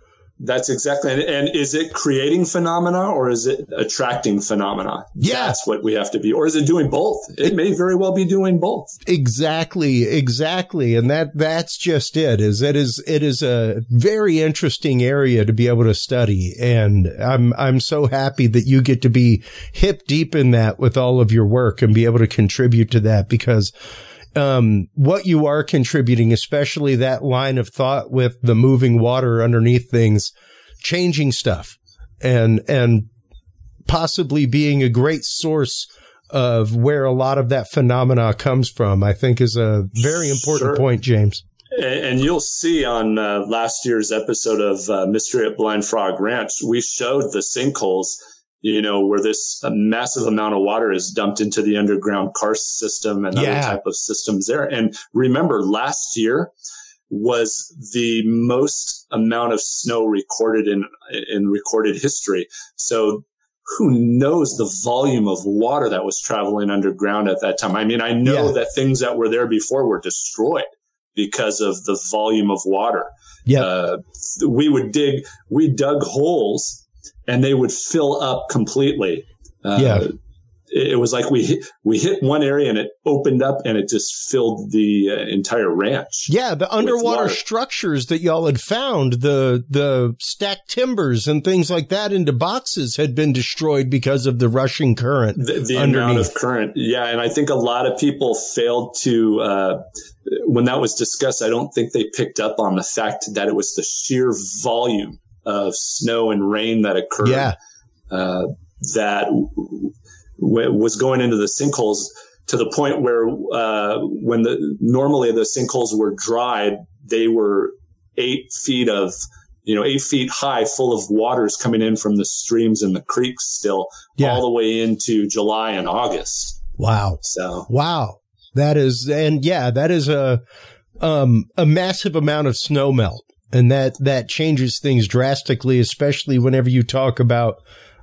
That's exactly. And is it creating phenomena or is it attracting phenomena? Yeah. That's what we have to be. Or is it doing both? It may very well be doing both. Exactly. And that's just it is a very interesting area to be able to study. And I'm so happy that you get to be hip deep in that with all of your work and be able to contribute to that, because what you are contributing, especially that line of thought with the moving water underneath things, changing stuff and possibly being a great source of where a lot of that phenomena comes from, I think is a very important point, James. And you'll see on last year's episode of Mystery at Blind Frog Ranch, we showed the sinkholes, where this massive amount of water is dumped into the underground karst system and other type of systems there. And remember, last year was the most amount of snow recorded in recorded history. So who knows the volume of water that was traveling underground at that time? I mean, I know that things that were there before were destroyed because of the volume of water. Yeah. We dug holes and they would fill up completely. It was like we hit one area and it opened up and it just filled the entire ranch. Yeah, the underwater structures that y'all had found, the stacked timbers and things like that into boxes had been destroyed because of the rushing current. The amount of current. Yeah, and I think a lot of people failed to, when that was discussed, I don't think they picked up on the fact that it was the sheer volume of snow and rain that occurred that was going into the sinkholes, to the point where when normally the sinkholes were dried, they were 8 feet high, full of waters coming in from the streams and the creeks still, all the way into July and August. Wow. That is a massive amount of snow melt. And that changes things drastically, especially whenever you talk about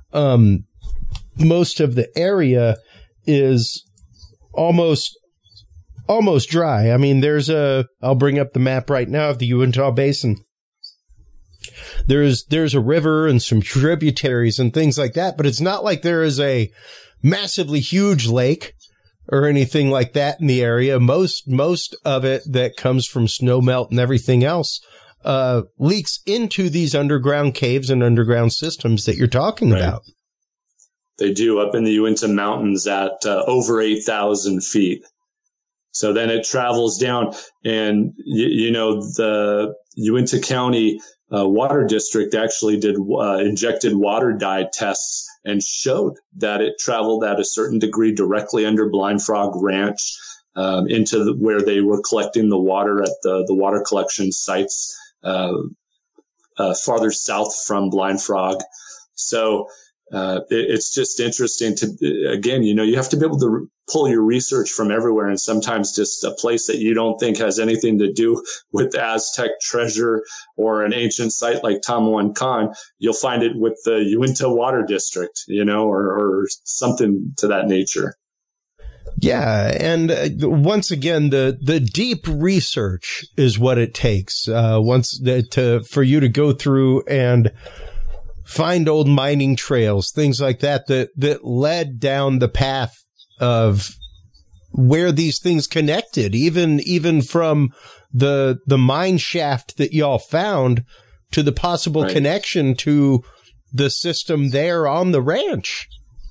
most of the area is almost dry. I mean, I'll bring up the map right now of the Uintah Basin. There's a river and some tributaries and things like that, but it's not like there is a massively huge lake or anything like that in the area. Most of it that comes from snow melt and everything else leaks into these underground caves and underground systems that you're talking about. They do, up in the Uinta Mountains at over 8,000 feet. So then it travels down, and the Uinta County Water District actually did injected water dye tests and showed that it traveled at a certain degree directly under Blind Frog Ranch into where they were collecting the water at the water collection sites farther south from Blind Frog. So it's just interesting to, again, you have to be able to pull your research from everywhere. And sometimes just a place that you don't think has anything to do with the Aztec treasure or an ancient site like Tamuancan, you'll find it with the Uinta Water District, or something to that nature. Yeah. And once again, the deep research is what it takes for you to go through and find old mining trails, things like that led down the path of where these things connected, even from the mine shaft that y'all found to the possible connection to the system there on the ranch.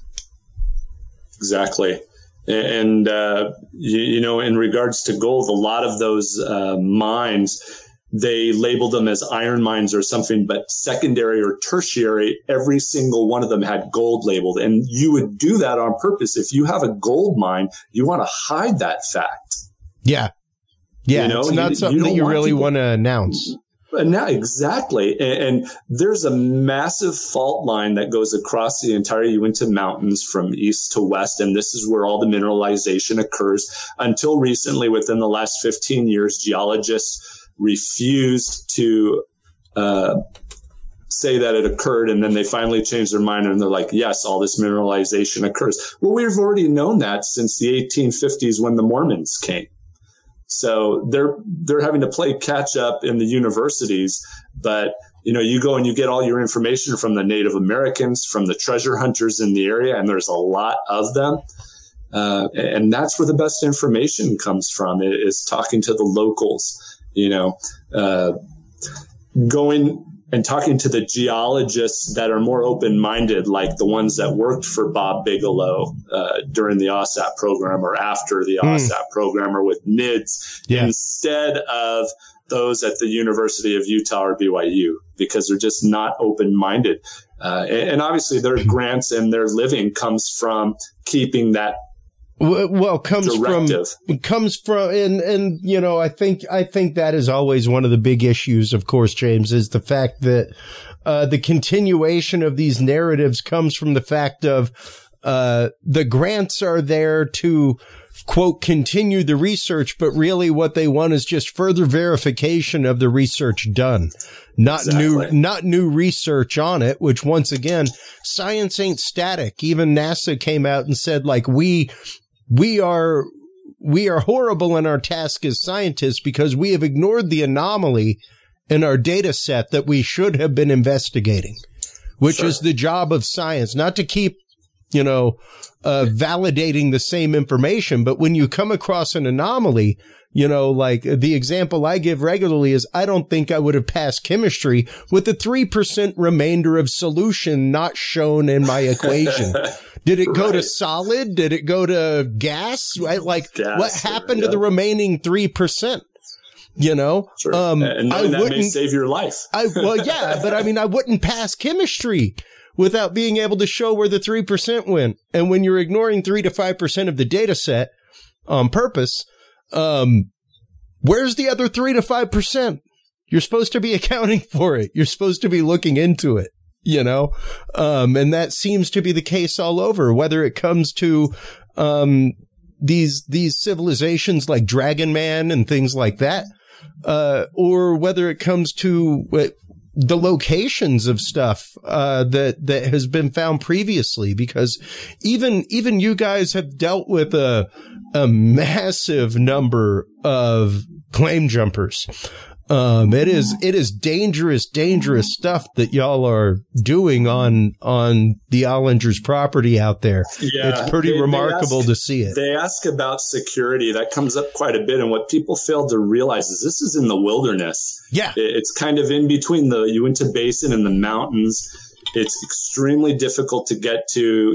Exactly. And, in regards to gold, a lot of those mines, they labeled them as iron mines or something, but secondary or tertiary, every single one of them had gold labeled. And you would do that on purpose. If you have a gold mine, you want to hide that fact. Yeah. Yeah. It's not something that you really want to announce. Now, exactly. And there's a massive fault line that goes across the entire Uinta Mountains from east to west. And this is where all the mineralization occurs. Until recently, within the last 15 years, geologists refused to say that it occurred, and then they finally changed their mind and they're like, yes, all this mineralization occurs. Well, we've already known that since the 1850s when the Mormons came. So they're having to play catch up in the universities, but you go and you get all your information from the Native Americans, from the treasure hunters in the area, and there's a lot of them. And that's where the best information comes from, is talking to the locals, going and talking to the geologists that are more open-minded, like the ones that worked for Bob Bigelow during the OSAP program or after the OSAP program, or with NIDS, instead of those at the University of Utah or BYU, because they're just not open-minded. And obviously their grants and their living comes from keeping that comes from, and I think that is always one of the big issues, of course, James, is the fact that the continuation of these narratives comes from the fact of the grants are there to, quote, continue the research, but really what they want is just further verification of the research done, not new research on it, which, once again, science ain't static. Even NASA came out and said, like, we are horrible in our task as scientists because we have ignored the anomaly in our data set that we should have been investigating, which is the job of science, not to keep, validating the same information. But when you come across an anomaly, like the example I give regularly is, I don't think I would have passed chemistry with the 3% remainder of solution not shown in my equation. Did it go to solid? Did it go to gas? Like, gas, what happened to the remaining 3%? Sure. And that may save your life. But I wouldn't pass chemistry without being able to show where the 3% went. And when you're ignoring 3 to 5% of the data set on purpose, where's the other 3 to 5%? You're supposed to be accounting for it. You're supposed to be looking into it, and that seems to be the case all over, whether it comes to, these civilizations like Dragon Man and things like that, or whether it comes to the locations of stuff, that has been found previously, because even you guys have dealt with a massive number of claim jumpers. It is dangerous stuff that y'all are doing on the Ollinger's property out there. Yeah, it's pretty remarkable to see it. They ask about security. That comes up quite a bit. And what people fail to realize is this is in the wilderness. Yeah. It's kind of in between the Uinta Basin and the mountains. It's extremely difficult to get to.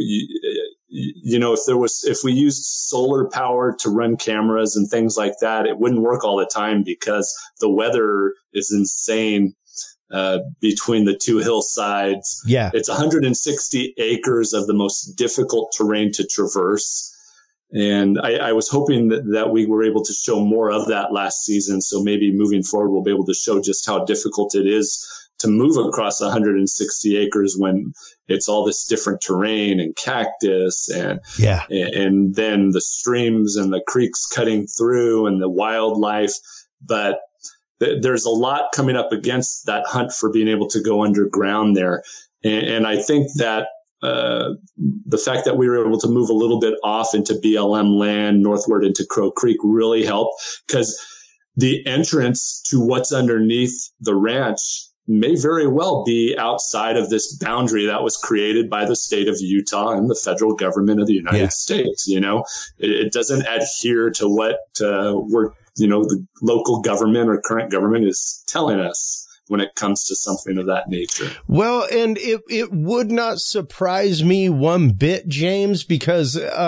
If we used solar power to run cameras and things like that, it wouldn't work all the time because the weather is insane between the two hillsides. Yeah. It's 160 acres of the most difficult terrain to traverse. And I was hoping that we were able to show more of that last season. So maybe moving forward, we'll be able to show just how difficult it is to move across 160 acres when it's all this different terrain and cactus and then the streams and the creeks cutting through and the wildlife. But there's a lot coming up against that hunt for being able to go underground there. And I think that the fact that we were able to move a little bit off into BLM land, northward into Crow Creek, really helped, because the entrance to what's underneath the ranch may very well be outside of this boundary that was created by the state of Utah and the federal government of the United States. It doesn't adhere to what the local government or current government is telling us when it comes to something of that nature. Well, and it would not surprise me one bit, James, because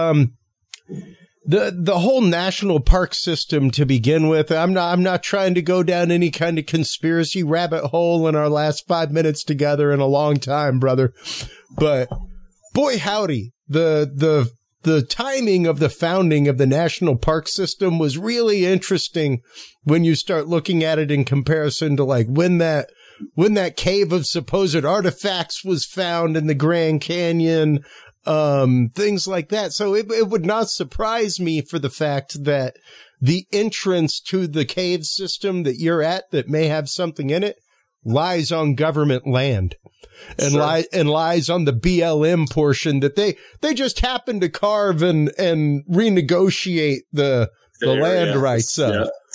the whole national park system to begin with, I'm not trying to go down any kind of conspiracy rabbit hole in our last 5 minutes together in a long time, brother. But boy, howdy, the timing of the founding of the national park system was really interesting when you start looking at it in comparison to like when that cave of supposed artifacts was found in the Grand Canyon, things like that. So it would not surprise me for the fact that the entrance to the cave system that you're at that may have something in it lies on government land and lies on the BLM portion that they just happen to carve and renegotiate the land rights of.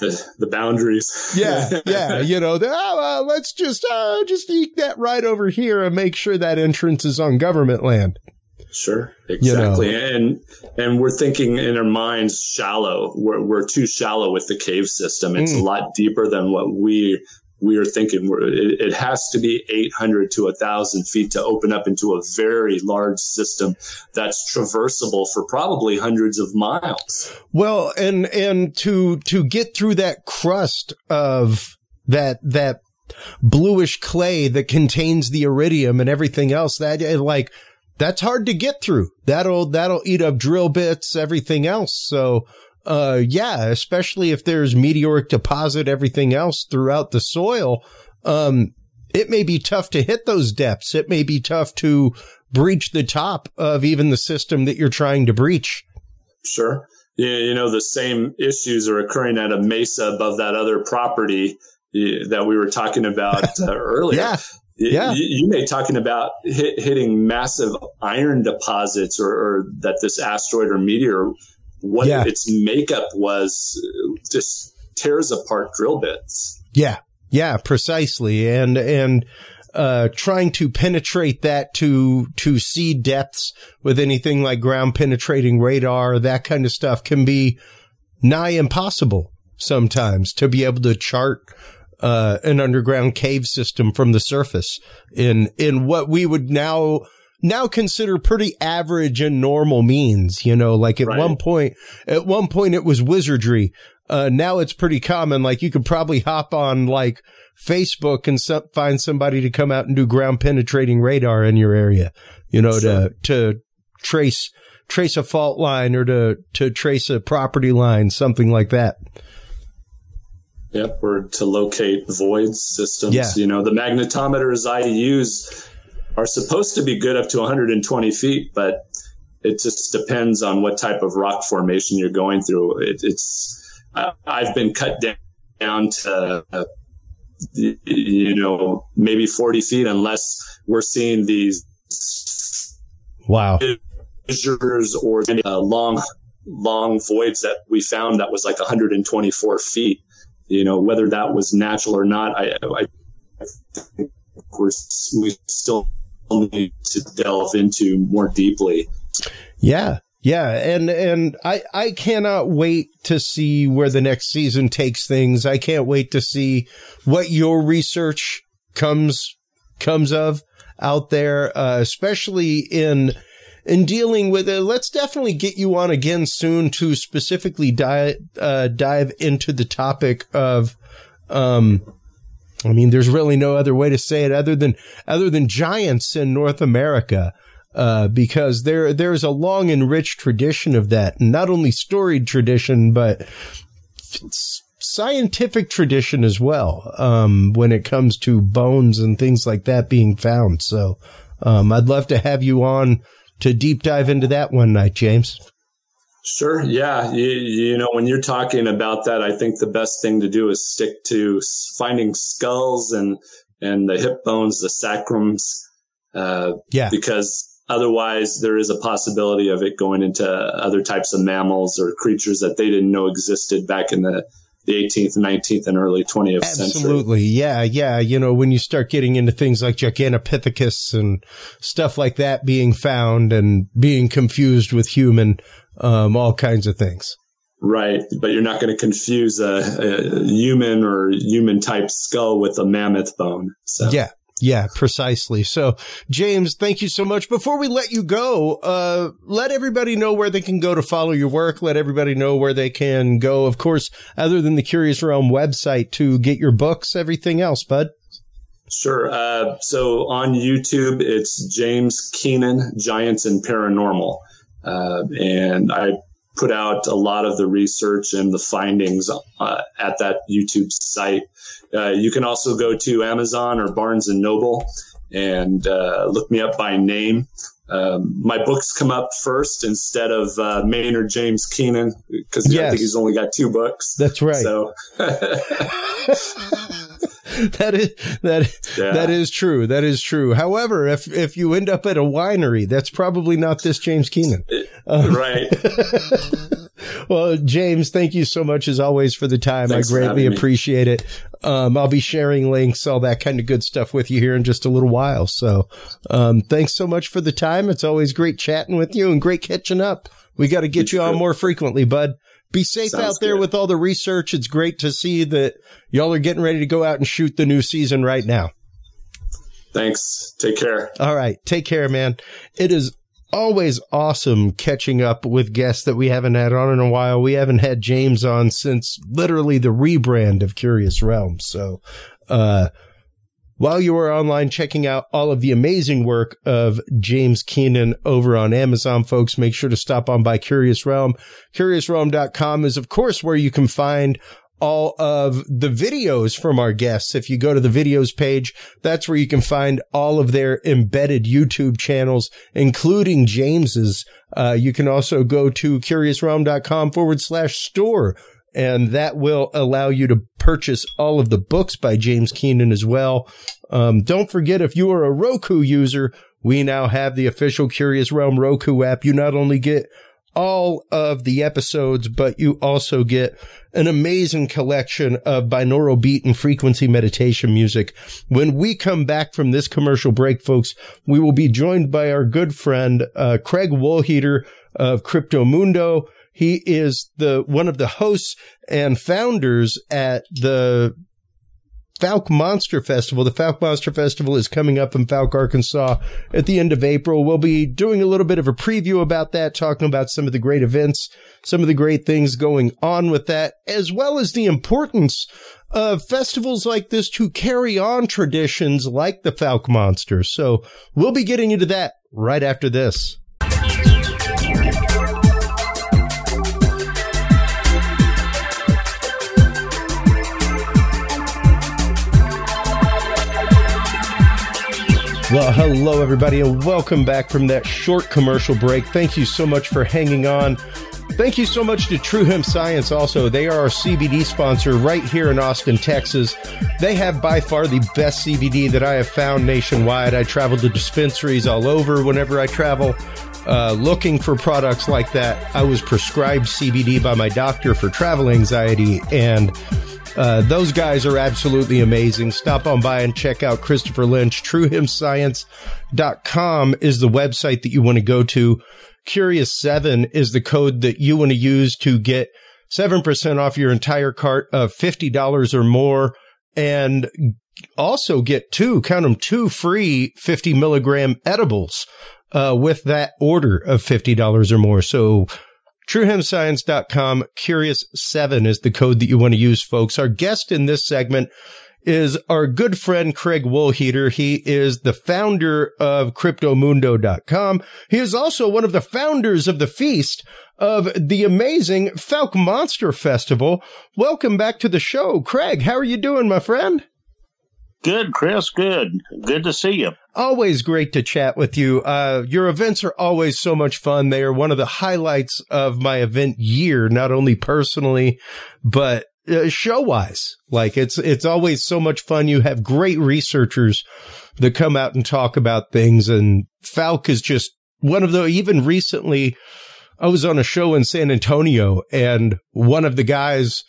the boundaries. Yeah. You know, let's just eke that right over here and make sure that entrance is on government land. Sure, exactly. You know. And we're thinking in our minds shallow. We're too shallow with the cave system. It's a lot deeper than what we are thinking. It has to be 800 to 1,000 feet to open up into a very large system that's traversable for probably hundreds of miles. Well, and to get through that crust of that bluish clay that contains the iridium and everything else, that's hard to get through. That'll eat up drill bits, everything else. So, especially if there's meteoric deposit, everything else throughout the soil, it may be tough to hit those depths. It may be tough to breach the top of even the system that you're trying to breach. Sure. Yeah, you know, the same issues are occurring at a mesa above that other property that we were talking about earlier. Yeah. You may talking about hitting massive iron deposits or that this asteroid or meteor, its makeup was, just tears apart drill bits. Yeah, precisely. And trying to penetrate that to see depths with anything like ground penetrating radar, that kind of stuff can be nigh impossible sometimes to be able to chart an underground cave system from the surface in what we would now consider pretty average and normal means. You know, like at one point it was wizardry. Now it's pretty common. Like you could probably hop on like Facebook and find somebody to come out and do ground penetrating radar in your area, you know, to trace a fault line or to trace a property line, something like that. Yep, or to locate void systems. Yeah. You know, the magnetometers I use are supposed to be good up to 120 feet, but it just depends on what type of rock formation you're going through. I've been cut down to, maybe 40 feet unless we're seeing these fissures or long voids that we found that was like 124 feet. You know, whether that was natural or not, I think we still need to delve into more deeply. Yeah. And I cannot wait to see where the next season takes things. I can't wait to see what your research comes of out there, especially in dealing with it. Let's definitely get you on again soon to specifically dive into the topic of, there's really no other way to say it other than giants in North America, because there's a long and rich tradition of that, not only storied tradition, but scientific tradition as well, when it comes to bones and things like that being found. So, I'd love to have you on to deep dive into that one night, James. Sure. Yeah. You know, when you're talking about that, I think the best thing to do is stick to finding skulls and the hip bones, the sacrums, because otherwise there is a possibility of it going into other types of mammals or creatures that they didn't know existed back in the 18th, 19th, and early 20th century. Absolutely. Yeah. You know, when you start getting into things like Gigantopithecus and stuff like that being found and being confused with human, all kinds of things. Right. But you're not going to confuse a human or human type skull with a mammoth bone. So. Yeah, precisely. So, James, thank you so much. Before we let you go, let everybody know where they can go to follow your work. Let everybody know where they can go, of course, other than the Curious Realm website, to get your books, everything else, bud. Sure. So on YouTube, it's James Keenan, Giants and Paranormal. And I put out a lot of the research and the findings at that YouTube site. You can also go to Amazon or Barnes and Noble and look me up by name. My books come up first instead of Maynard James Keenan, because I think he's only got 2 books. That's right. So that is true. That is true. However, if you end up at a winery, that's probably not this James Keenan. Right. Well, James, thank you so much as always for the time. Thanks I greatly appreciate it. I'll be sharing links, all that kind of good stuff with you here in just a little while. So, thanks so much for the time. It's always great chatting with you and great catching up. We got to get you on more frequently, bud. Be safe out there with all the research. It's great to see that y'all are getting ready to go out and shoot the new season right now. Thanks. Take care. All right. Take care, man. It is always awesome catching up with guests that we haven't had on in a while. We haven't had James on since literally the rebrand of Curious Realms. So, while you are online checking out all of the amazing work of James Keenan over on Amazon, folks, make sure to stop on by Curious Realm. CuriousRealm.com is, of course, where you can find all of the videos from our guests. If you go to the videos page, that's where you can find all of their embedded YouTube channels, including James's. You can also go to CuriousRealm.com/store, and that will allow you to purchase all of the books by James Keenan as well. Don't forget, if you are a Roku user, we now have the official Curious Realm Roku app. You not only get all of the episodes, but you also get an amazing collection of binaural beat and frequency meditation music. When we come back from this commercial break, folks, we will be joined by our good friend, Craig Woolheater of Cryptomundo. He is one of the hosts and founders at the Fouke Monster Festival. The Fouke Monster Festival is coming up in Fouke, Arkansas at the end of April. We'll be doing a little bit of a preview about that, talking about some of the great events, some of the great things going on with that, as well as the importance of festivals like this to carry on traditions like the Fouke Monster. So we'll be getting into that right after this. Well, hello, everybody, and welcome back from that short commercial break. Thank you so much for hanging on. Thank you so much to True Hemp Science also. They are our CBD sponsor right here in Austin, Texas. They have by far the best CBD that I have found nationwide. I travel to dispensaries all over whenever I travel, looking for products like that. I was prescribed CBD by my doctor for travel anxiety, and those guys are absolutely amazing. Stop on by and check out Christopher Lynch. TrueHempScience.com is the website that you want to go to. Curious7 is the code that you want to use to get 7% off your entire cart of $50 or more, and also get two free 50 milligram edibles with that order of $50 or more. So TrueHempScience.com, Curious7 is the code that you want to use, folks. Our guest in this segment is our good friend Craig Woolheater. He is the founder of Cryptomundo.com. He is also one of the founders of the Feast of the amazing Fouke Monster Festival. Welcome back to the show, Craig. How are you doing, my friend? Good, Chris. Good. Good to see you. Always great to chat with you. Your events are always so much fun. They are one of the highlights of my event year, not only personally, but show-wise. Like, it's always so much fun. You have great researchers that come out and talk about things, and Fouke is just one of the, even recently, I was on a show in San Antonio, and one of the guys,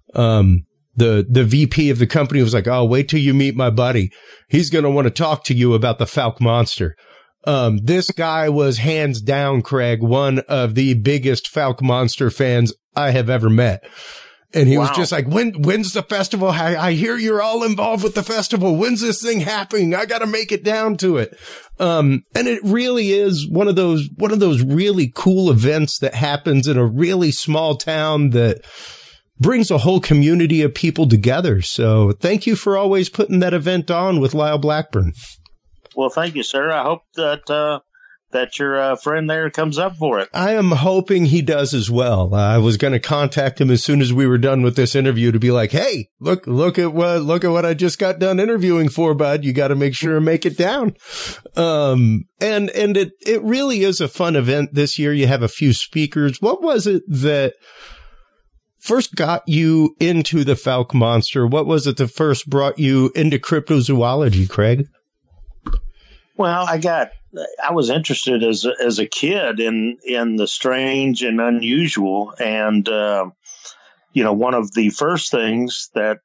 the VP of the company was like, "Oh, wait till you meet my buddy. He's going to want to talk to you about the Fouke Monster." This guy was hands down, Craig, one of the biggest Fouke Monster fans I have ever met. And he was just like, when's the festival? I hear you're all involved with the festival. When's this thing happening? I got to make it down to it. And it really is one of those really cool events that happens in a really small town that brings a whole community of people together. So thank you for always putting that event on with Lyle Blackburn. Well, thank you, sir. I hope that your friend there comes up for it. I am hoping he does as well. I was going to contact him as soon as we were done with this interview to be like, "Hey, look at what I just got done interviewing for, bud. You got to make sure and make it down." And it really is a fun event this year. You have a few speakers. What was it that first got you into the Fouke Monster? What was it that first brought you into cryptozoology, Craig? Well, I was interested as a kid in the strange and unusual, and one of the first things that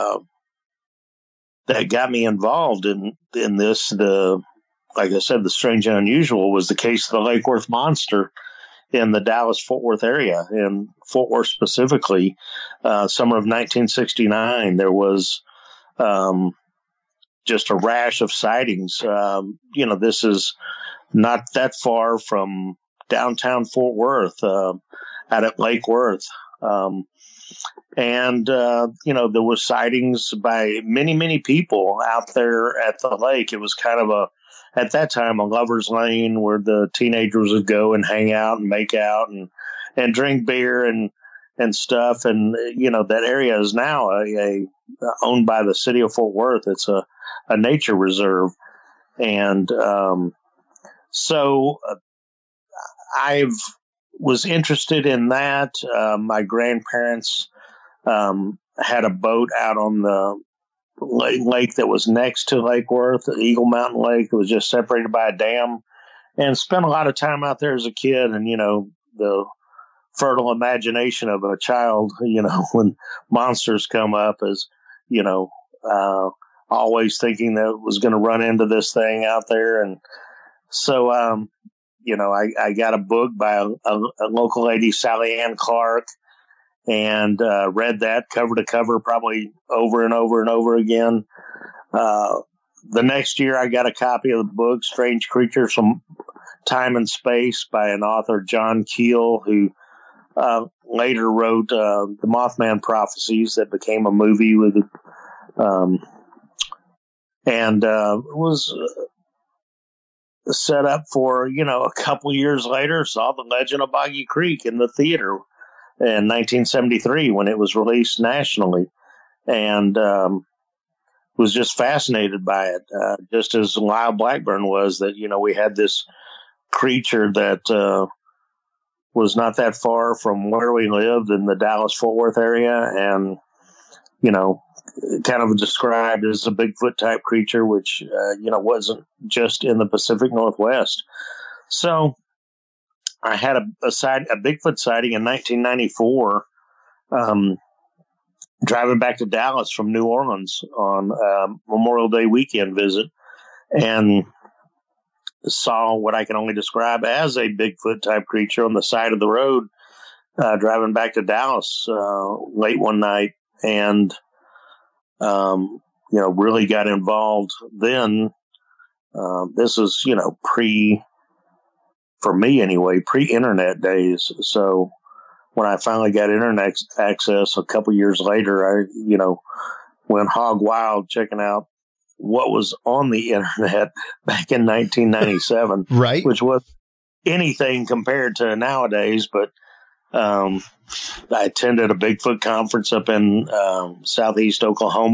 got me involved in this, like I said, the strange and unusual, was the case of the Lake Worth Monster in the Dallas-Fort Worth area, in Fort Worth specifically. Summer of 1969, there was just a rash of sightings. This is not that far from downtown Fort Worth, out at Lake Worth. And there were sightings by many, many people out there at the lake. It was kind of at that time, a lover's lane where the teenagers would go and hang out and make out and drink beer and stuff. And, that area is now owned by the city of Fort Worth. It's a nature reserve. And so I was interested in that. My grandparents had a boat out on the lake that was next to Lake Worth, the Eagle Mountain Lake. It was just separated by a dam, and spent a lot of time out there as a kid. And, the fertile imagination of a child, when monsters come up, is, always thinking that it was going to run into this thing out there. And so, I got a book by a local lady, Sally Ann Clark, and read that cover to cover probably over and over and over again. The next year, I got a copy of the book, Strange Creatures from Time and Space, by an author, John Keel, who later wrote The Mothman Prophecies, that became a movie with was set up for, a couple years later, saw The Legend of Boggy Creek in the theater in 1973 when it was released nationally, and was just fascinated by it, just as Lyle Blackburn was, that, we had this creature that was not that far from where we lived in the Dallas-Fort Worth area, and, kind of described as a Bigfoot type creature, which, wasn't just in the Pacific Northwest. So I had a Bigfoot sighting in 1994, driving back to Dallas from New Orleans on Memorial Day weekend visit, and saw what I can only describe as a Bigfoot type creature on the side of the road, driving back to Dallas late one night, and really got involved then. This is, for me anyway, pre-internet days. So when I finally got internet access a couple years later, I, went hog wild checking out what was on the internet back in 1997, right? Which was anything compared to nowadays. But I attended a Bigfoot conference up in Southeast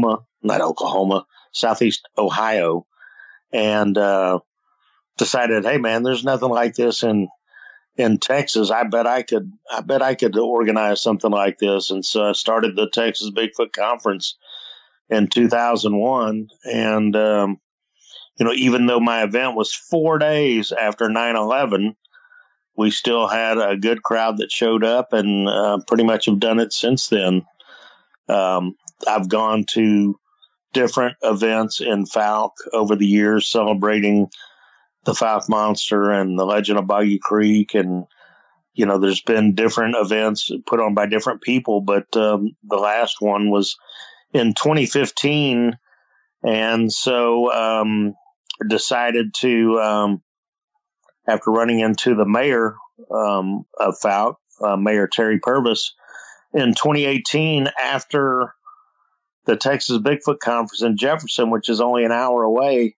Ohio, and decided, hey man, there's nothing like this in Texas. I bet I could organize something like this. And so I started the Texas Bigfoot Conference in 2001. And, even though my event was 4 days after 9/11, we still had a good crowd that showed up, and pretty much have done it since then. I've gone to different events in Fouke over the years, celebrating the Fouke Monster and the Legend of Boggy Creek. And, there's been different events put on by different people, but the last one was in 2015. And so decided to, after running into the mayor of Fouke, Mayor Terry Purvis, in 2018, after the Texas Bigfoot Conference in Jefferson, which is only an hour away,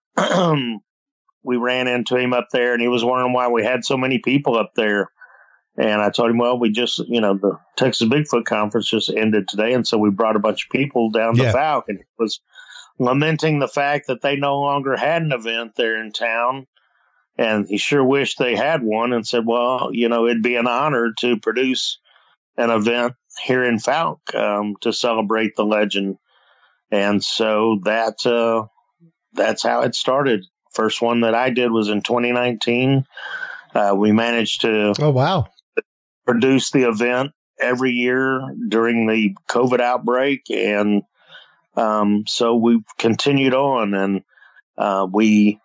we ran into him up there, and he was wondering why we had so many people up there. And I told him, well, we just, the Texas Bigfoot Conference just ended today, and so we brought a bunch of people down to Fouke, and he was lamenting the fact that they no longer had an event there in town. And he sure wished they had one, and said, well, it'd be an honor to produce an event here in Fouke to celebrate the legend. And so that's how it started First one that I did was in 2019. We managed to produce the event every year during the COVID outbreak. And so we've continued on, and we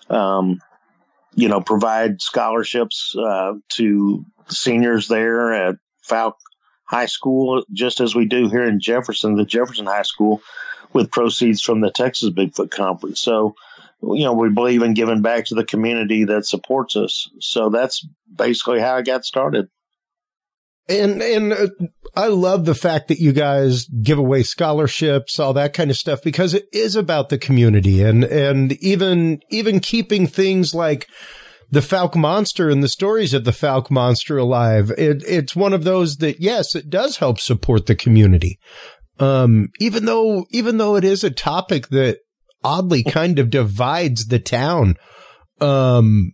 provide scholarships to seniors there at Fouke High School, just as we do here in Jefferson, the Jefferson High School, with proceeds from the Texas Bigfoot Conference. So, we believe in giving back to the community that supports us. So that's basically how I got started. And I love the fact that you guys give away scholarships, all that kind of stuff, because it is about the community, and even keeping things like the Fouke Monster and the stories of the Fouke Monster alive. It's one of those that, yes, it does help support the community. Even though it is a topic that oddly kind of divides the town. Kind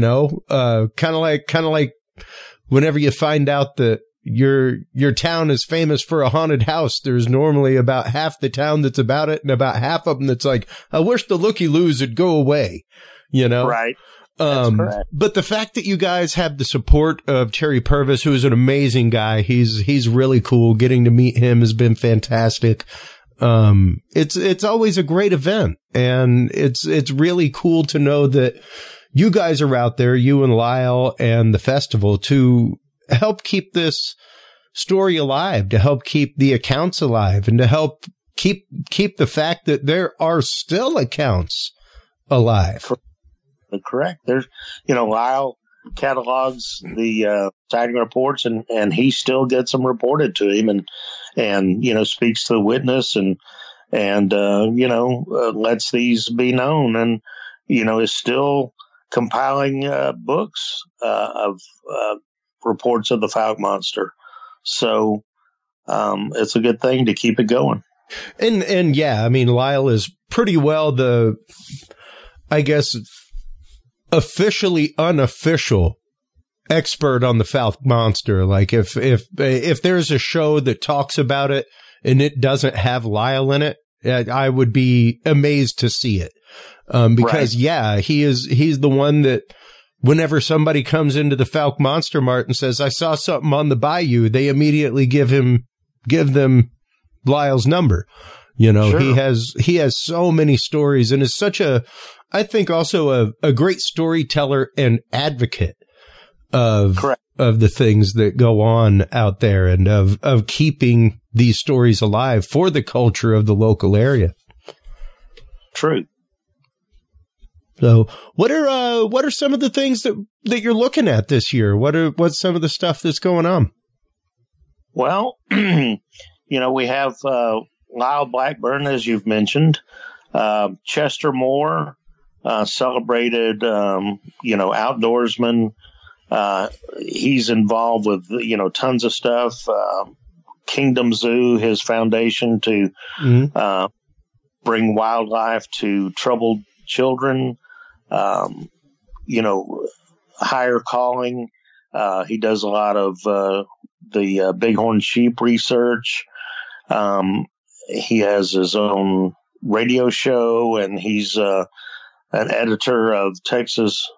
of like whenever you find out that your town is famous for a haunted house, there's normally about half the town that's about it and about half of them that's like, I wish the looky-loos would go away, Right. That's correct. But the fact that you guys have the support of Terry Purvis, who is an amazing guy, he's really cool. Getting to meet him has been fantastic. It's always a great event, and it's really cool to know that you guys are out there, you and Lyle and the festival, to help keep this story alive, to help keep the accounts alive, and to help keep the fact that there are still accounts alive. Correct. There's, Lyle catalogs the sighting reports, and he still gets them reported to him, and speaks to the witness, and lets these be known, and is still compiling books of reports of the Fouke Monster. So it's a good thing to keep it going. And yeah, I mean, Lyle is pretty well the, I guess, officially unofficial expert on the Fouke Monster. Like if there's a show that talks about it and it doesn't have Lyle in it, I would be amazed to see it. Because right. He's the one that whenever somebody comes into the Fouke Monster Mart and says, I saw something on the bayou, they immediately give them Lyle's number. Sure. He has so many stories, and is such I think also a great storyteller and advocate of the things that go on out there, and of keeping these stories alive for the culture of the local area. True. So what are some of the things that you're looking at this year? What's some of the stuff that's going on? Well, we have Lyle Blackburn, as you've mentioned, Chester Moore, celebrated, outdoorsman. He's involved with, tons of stuff. Kingdom Zoo, his foundation to bring wildlife to troubled children. Higher calling. He does a lot of the bighorn sheep research. He has his own radio show, and he's an editor of Texas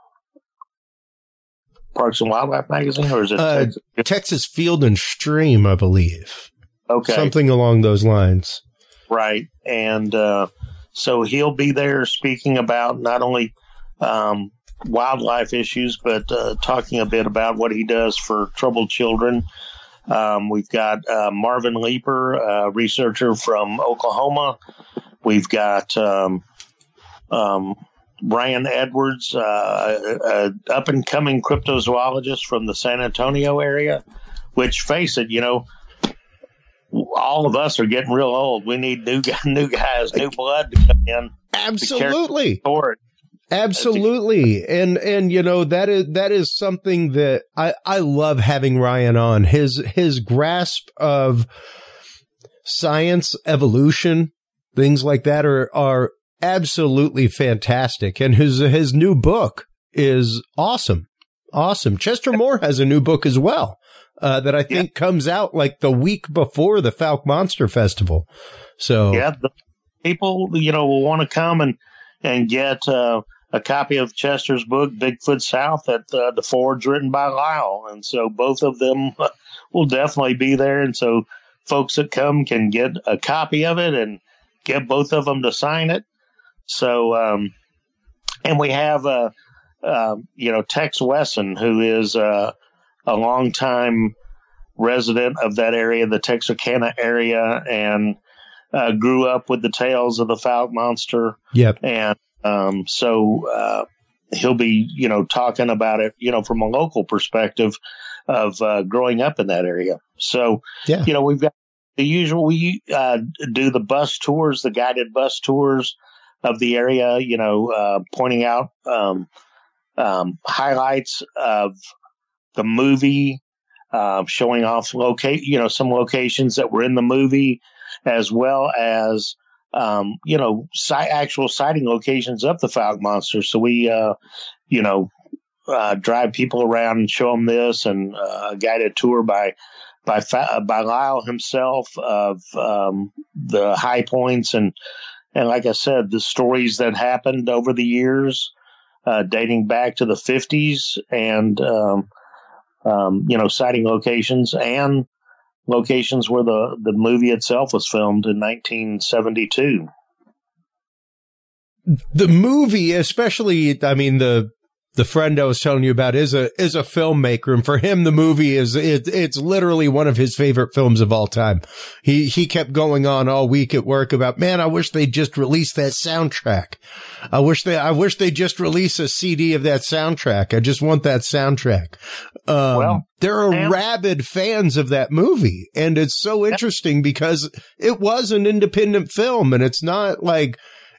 Parks and Wildlife magazine, or is it Texas Field and Stream, I believe. Okay. Something along those lines. Right. And so he'll be there speaking about not only wildlife issues, but talking a bit about what he does for troubled children. We've got Marvin Leeper, a researcher from Oklahoma. We've got Brian Edwards, an up-and-coming cryptozoologist from the San Antonio area, which, face it, all of us are getting real old. We need new guys, new blood to come in. Absolutely. Absolutely. And that is something that I love having Ryan on. His grasp of science, evolution, things like that are absolutely fantastic. And his new book is awesome. Awesome. Chester Moore has a new book as well, that I think comes out like the week before the Fouke Monster Festival. So the people, will want to come and get, a copy of Chester's book, Bigfoot South, at the forge written by Lyle. And so both of them will definitely be there. And so folks that come can get a copy of it and get both of them to sign it. So, and we have, Tex Wesson, who is a longtime resident of that area, the Texarkana area, and grew up with the tales of the Fouke monster. Yep. And so he'll be, talking about it, from a local perspective of growing up in that area. So, yeah. We've got the usual, we do the bus tours, the guided bus tours of the area, pointing out highlights of the movie, showing off some locations that were in the movie, as well as actual sighting locations of the Fouke monster. So we drive people around and show them this, and a guided tour by Lyle himself of the high points and like I said, the stories that happened over the years, dating back to the 50s, and sighting locations and locations where the movie itself was filmed in 1972. The movie, especially, I mean, the friend I was telling you about is a filmmaker, and for him, the movie it's literally one of his favorite films of all time. He kept going on all week at work about, man, I wish they just released that soundtrack. I wish they just release a CD of that soundtrack. I just want that soundtrack. There are rabid fans of that movie, and it's so interesting because it was an independent film, and it's not like,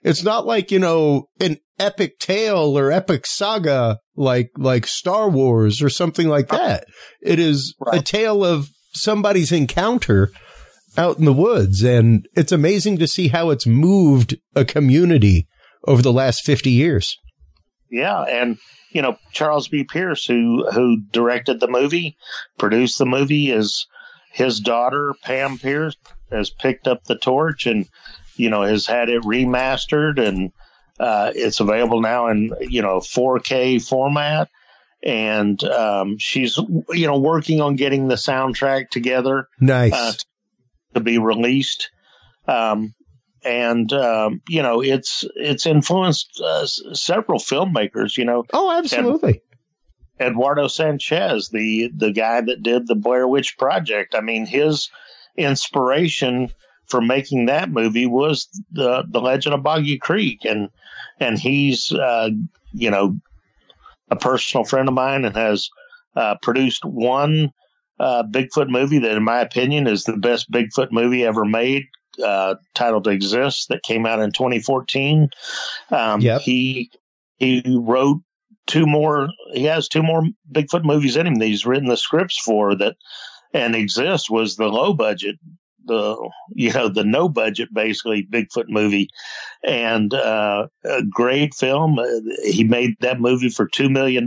an epic tale or epic saga like Star Wars or something like that. It is a tale of somebody's encounter out in the woods, and it's amazing to see how it's moved a community over the last 50 years. Yeah, and Charles B. Pierce, who directed the movie, produced the movie, is his daughter Pam Pierce has picked up the torch and has had it remastered, and it's available now in 4K format. And she's working on getting the soundtrack together. Nice. To be released. It's influenced several filmmakers. Oh, absolutely. Eduardo Sanchez, the guy that did the Blair Witch Project. I mean, his inspiration for making that movie was the Legend of Boggy Creek, and he's a personal friend of mine, and has produced one Bigfoot movie that, in my opinion, is the best Bigfoot movie ever made, titled Exist, that came out in 2014. He wrote two more. He has two more Bigfoot movies in him that he's written the scripts for. That, and Exist was the low budget, the no budget, basically, Bigfoot movie, and a great film. He made that movie for $2 million.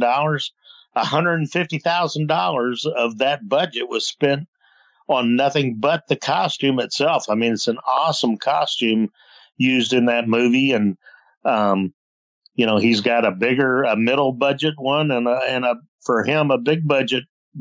$150,000 of that budget was spent on nothing but the costume itself. I mean, it's an awesome costume used in that movie, and he's got a middle budget one, and for him a big budget,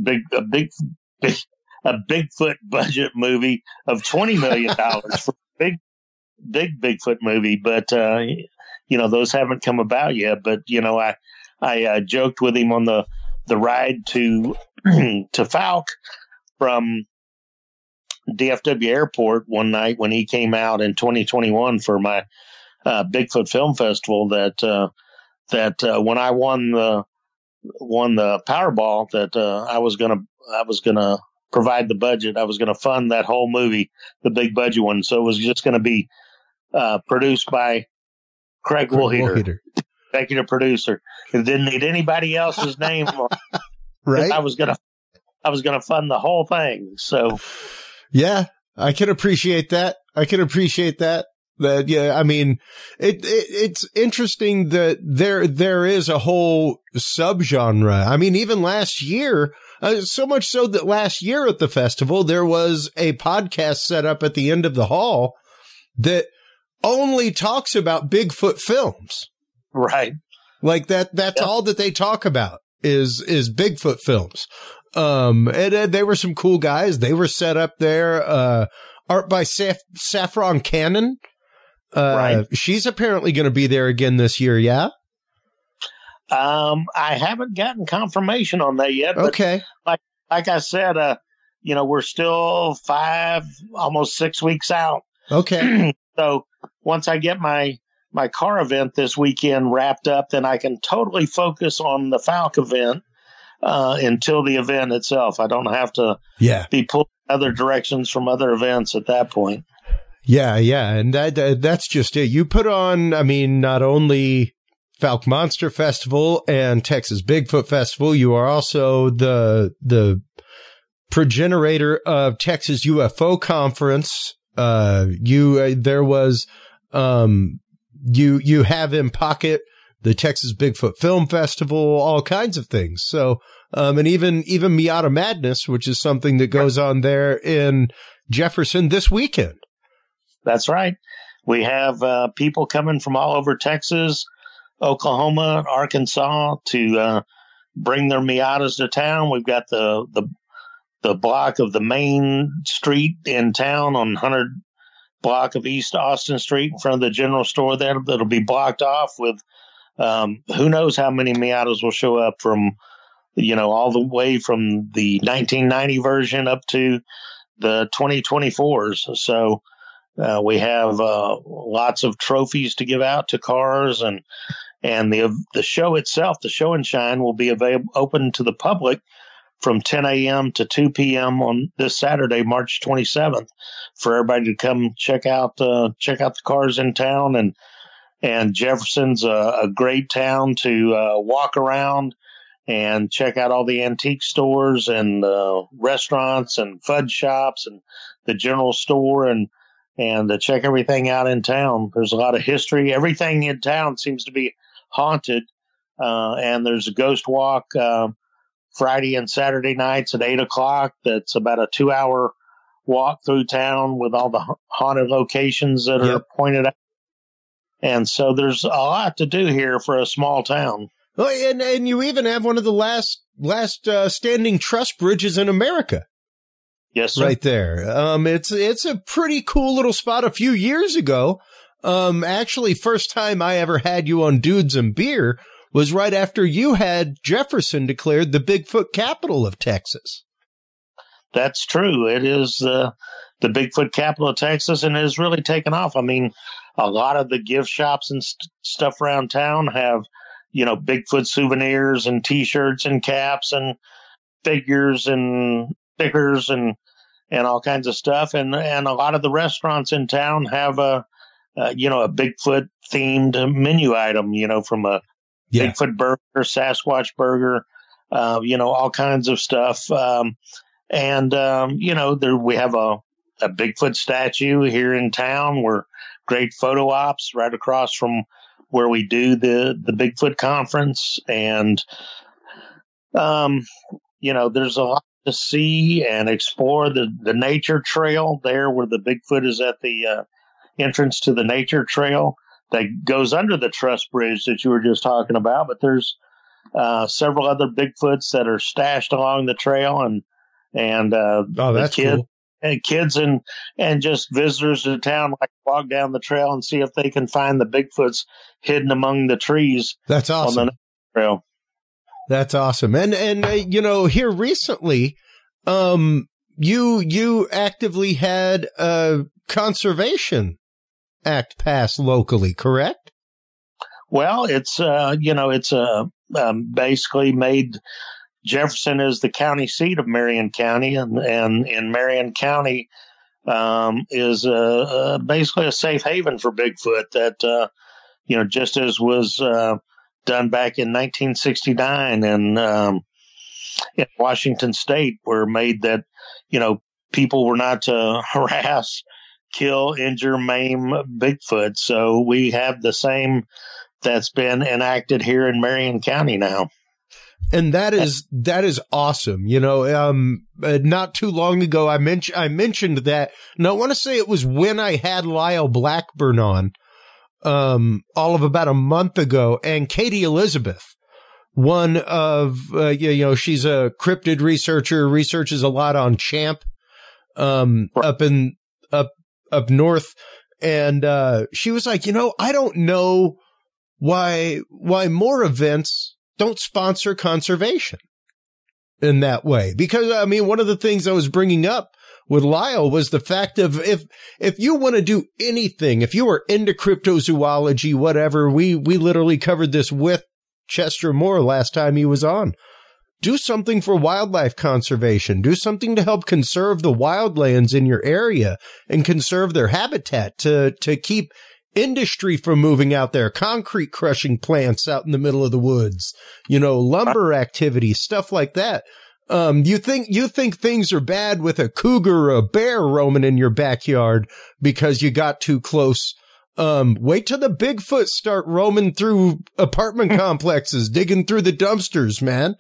a Bigfoot budget movie of $20 million for a big Bigfoot movie. But, those haven't come about yet. But, I joked with him on the ride to Fouke from DFW Airport one night when he came out in 2021 for my Bigfoot Film Festival that when I won the Powerball, that I was gonna provide the budget. I was going to fund that whole movie, the big budget one. So it was just going to be produced by Craig Woolheater, executive producer. It didn't need anybody else's name. Right. I was going to fund the whole thing. So, yeah, I can appreciate that. That, yeah, I mean, it's interesting that there is a whole subgenre. I mean, even last year, so much so that last year at the festival, there was a podcast set up at the end of the hall that only talks about Bigfoot films. Right. Like that's all that they talk about is Bigfoot films. And they were some cool guys. They were set up there. Art by Saffron Cannon. Right. She's apparently going to be there again this year. Yeah. I haven't gotten confirmation on that yet. But okay. Like I said, we're still 5, almost 6 weeks out. Okay. So once I get my car event this weekend wrapped up, then I can totally focus on the Falk event until the event itself. I don't have to be pulled other directions from other events at that point. Yeah. And that's just it. You put on, I mean, not only Falk Monster Festival and Texas Bigfoot Festival, you are also the progenitor of Texas UFO Conference. You have in pocket the Texas Bigfoot Film Festival, all kinds of things. So, and even Miata Madness, which is something that goes on there in Jefferson this weekend. That's right. We have people coming from all over Texas, Oklahoma, Arkansas to bring their Miatas to town. We've got the block of the main street in town on 100 block of East Austin Street in front of the general store there. That'll be blocked off with who knows how many Miatas will show up from, all the way from the 1990 version up to the 2024s. So we have lots of trophies to give out to cars, and the show itself, the Show and Shine, will be open to the public from 10 a.m. to 2 p.m. on this Saturday, March 27th, for everybody to come check out the cars in town. And Jefferson's a great town to walk around and check out all the antique stores and restaurants and fudge shops and the general store and to check everything out in town. There's a lot of history. Everything in town seems to be haunted, and there's a ghost walk Friday and Saturday nights at 8 o'clock. That's about a 2-hour walk through town with all the haunted locations that are pointed out. And so there's a lot to do here for a small town. Well, and you even have one of the last standing truss bridges in America. Yes, sir. Right there. It's a pretty cool little spot. A few years ago, actually, first time I ever had you on Dudes and Beer was right after you had Jefferson declared the Bigfoot capital of Texas. That's true. It is the Bigfoot capital of Texas, and it has really taken off. I mean, a lot of the gift shops and stuff around town have, Bigfoot souvenirs and T-shirts and caps and figures and stickers and all kinds of stuff. And a lot of the restaurants in town have a Bigfoot themed menu item, from a Bigfoot burger, Sasquatch burger, all kinds of stuff. There we have a Bigfoot statue here in town. We're great photo ops right across from where we do the Bigfoot conference. And, there's a lot to see and explore. The nature trail there where the Bigfoot is at the entrance to the nature trail that goes under the truss bridge that you were just talking about. But there's several other Bigfoots that are stashed along the trail, and that's cool. And kids and just visitors to town like walk down the trail and see if they can find the Bigfoots hidden among the trees. That's awesome. On the trail. That's awesome. And here recently, you actively had a conservation act passed locally, correct? Well, it's basically made Jefferson is the county seat of Marion County, and in Marion County is basically a safe haven for Bigfoot that, just as was done back in 1969 in Washington State, were made that, people were not to harass, kill, injure, maim Bigfoot. So we have the same that's been enacted here in Marion County now. And that is awesome. Not too long ago, I mentioned that, and I want to say it was when I had Lyle Blackburn on. all of about a month ago, and Katie Elizabeth, one of, she's a cryptid researcher, researches a lot on Champ, up north. And, she was like, I don't know why more events don't sponsor conservation in that way. Because, I mean, one of the things I was bringing up with Lyle was the fact of if you want to do anything, if you are into cryptozoology, whatever, we literally covered this with Chester Moore last time he was on. Do something for wildlife conservation. Do something to help conserve the wildlands in your area and conserve their habitat to keep industry from moving out there, concrete crushing plants out in the middle of the woods, lumber activity, stuff like that. You think things are bad with a cougar or a bear roaming in your backyard because you got too close. Wait till the Bigfoot start roaming through apartment complexes, digging through the dumpsters, man.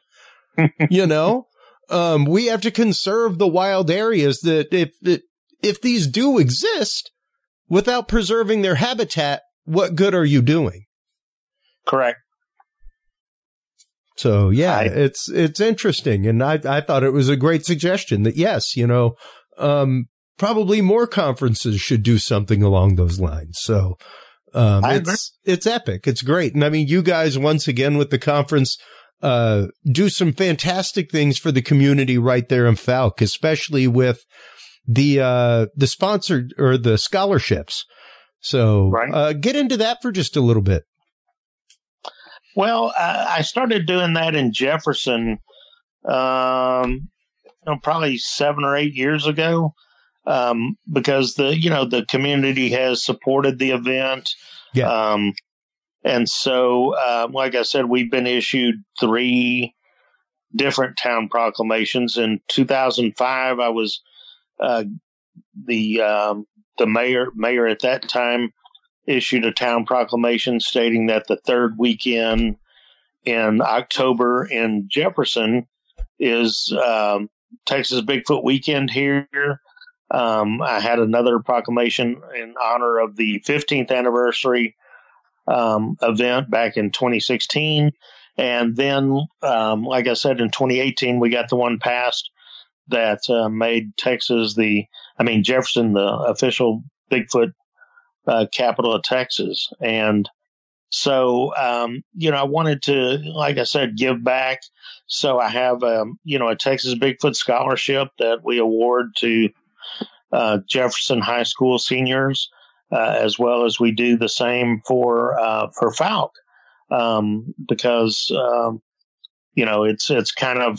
We have to conserve the wild areas that if these do exist without preserving their habitat, what good are you doing? Correct. So yeah, it's interesting. And I thought it was a great suggestion that yes, probably more conferences should do something along those lines. So, it's epic. It's great. And I mean, you guys, once again, with the conference, do some fantastic things for the community right there in Fouke, especially with the sponsored or the scholarships. So, get into that for just a little bit. Well, I started doing that in Jefferson, probably 7 or 8 years ago, because the community has supported the event. Yeah. And so, like I said, we've been issued 3 different town proclamations. In 2005, I was, the mayor at that time issued a town proclamation stating that the third weekend in October in Jefferson is Texas Bigfoot Weekend here. I had another proclamation in honor of the 15th anniversary event back in 2016. And then, like I said, in 2018, we got the one passed that made Jefferson the official Bigfoot capital of Texas. And so, I wanted to, like I said, give back. So I have, a Texas Bigfoot scholarship that we award to Jefferson High School seniors, as well as we do the same for Fouke, because, it's kind of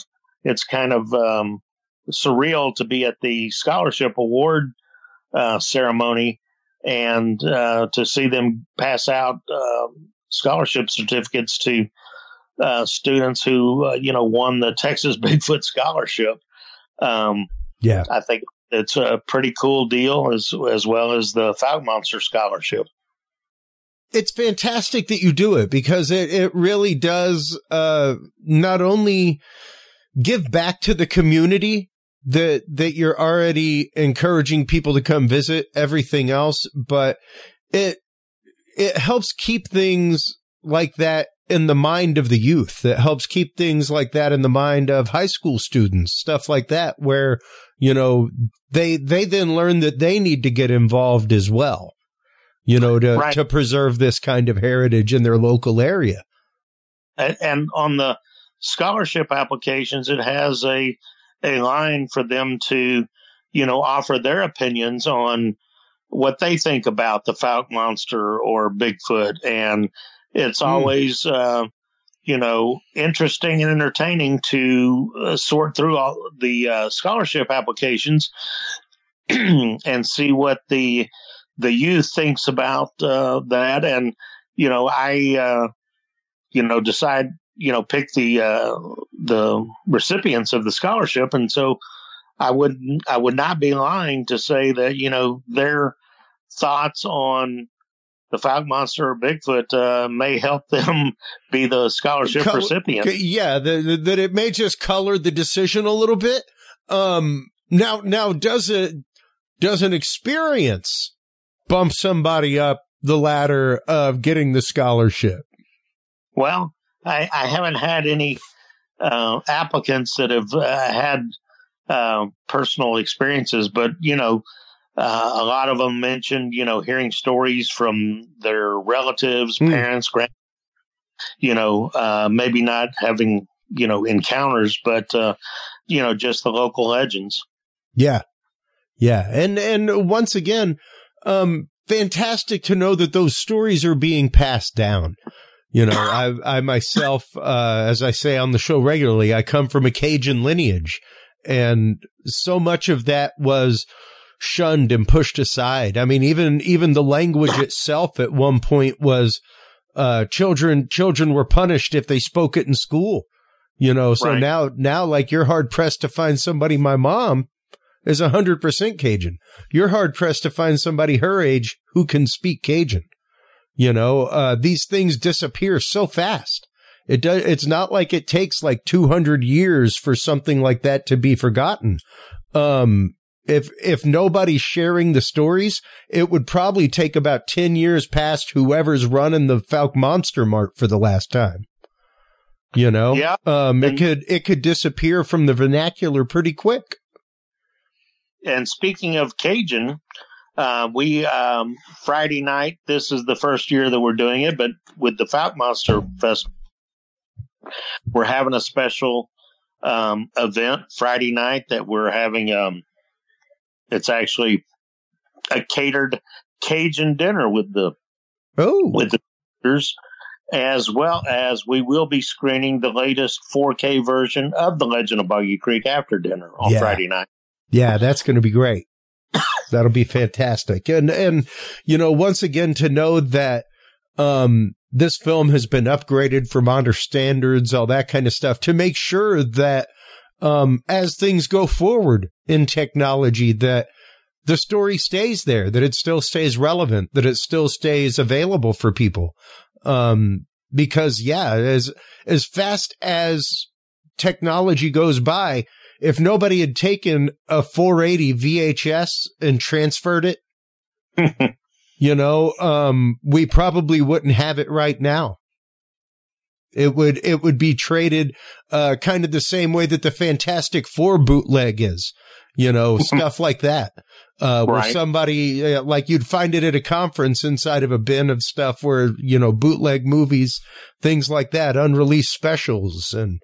surreal to be at the scholarship award ceremony and to see them pass out scholarship certificates to students who won the Texas Bigfoot scholarship. I think it's a pretty cool deal, as well as the Fouke Monster scholarship. It's fantastic that you do it, because it really does not only give back to the community that you're already encouraging people to come visit, everything else, but it helps keep things like that in the mind of the youth. It helps keep things like that in the mind of high school students, stuff like that, where, they then learn that they need to get involved as well, to preserve this kind of heritage in their local area. And on the scholarship applications, it has a line for them to, offer their opinions on what they think about the Fouke Monster or Bigfoot. And it's always, interesting and entertaining to sort through all the scholarship applications and see what the youth thinks about that. And, I, decide, pick the recipients of the scholarship. And so I would not be lying to say that, their thoughts on the Fouke Monster or Bigfoot may help them be the scholarship recipient. Yeah, that it may just color the decision a little bit. Now does an experience bump somebody up the ladder of getting the scholarship? Well, I haven't had any applicants that have had personal experiences, but a lot of them mentioned hearing stories from their relatives, parents, maybe not having encounters, but just the local legends. Yeah. And once again, fantastic to know that those stories are being passed down. I myself, as I say on the show regularly, I come from a Cajun lineage, and so much of that was shunned and pushed aside. I mean, even the language itself at one point was, children were punished if they spoke it in school, so right. now, like, you're hard pressed to find somebody. My mom is 100% Cajun. You're hard pressed to find somebody her age who can speak Cajun. These things disappear so fast. It's not like it takes like 200 years for something like that to be forgotten. If nobody's sharing the stories, it would probably take about 10 years past whoever's running the Fouke Monster Mart for the last time. Yeah. It could disappear from the vernacular pretty quick. And speaking of Cajun, we Friday night, this is the first year that we're doing it, but with the Fouke Monster Fest, we're having a special event Friday night that we're having. It's actually a catered Cajun dinner with the visitors, as well as we will be screening the latest 4K version of The Legend of Boggy Creek after dinner on Friday night. Yeah, that's going to be great. That'll be fantastic. And once again, to know that this film has been upgraded for modern standards, all that kind of stuff, to make sure that as things go forward in technology, that the story stays there, that it still stays relevant, that it still stays available for people. Because as fast as technology goes by, if nobody had taken a 480 VHS and transferred it, we probably wouldn't have it right now. It would be traded kind of the same way that the Fantastic Four bootleg is, stuff like that. Where somebody, like, you'd find it at a conference inside of a bin of stuff where, bootleg movies, things like that, unreleased specials. And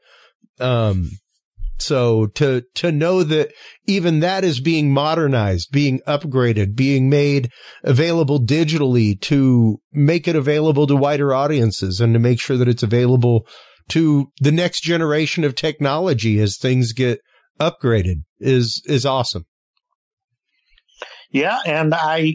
so to know that even that is being modernized, being upgraded, being made available digitally to make it available to wider audiences and to make sure that it's available to the next generation of technology as things get upgraded is awesome. Yeah. And I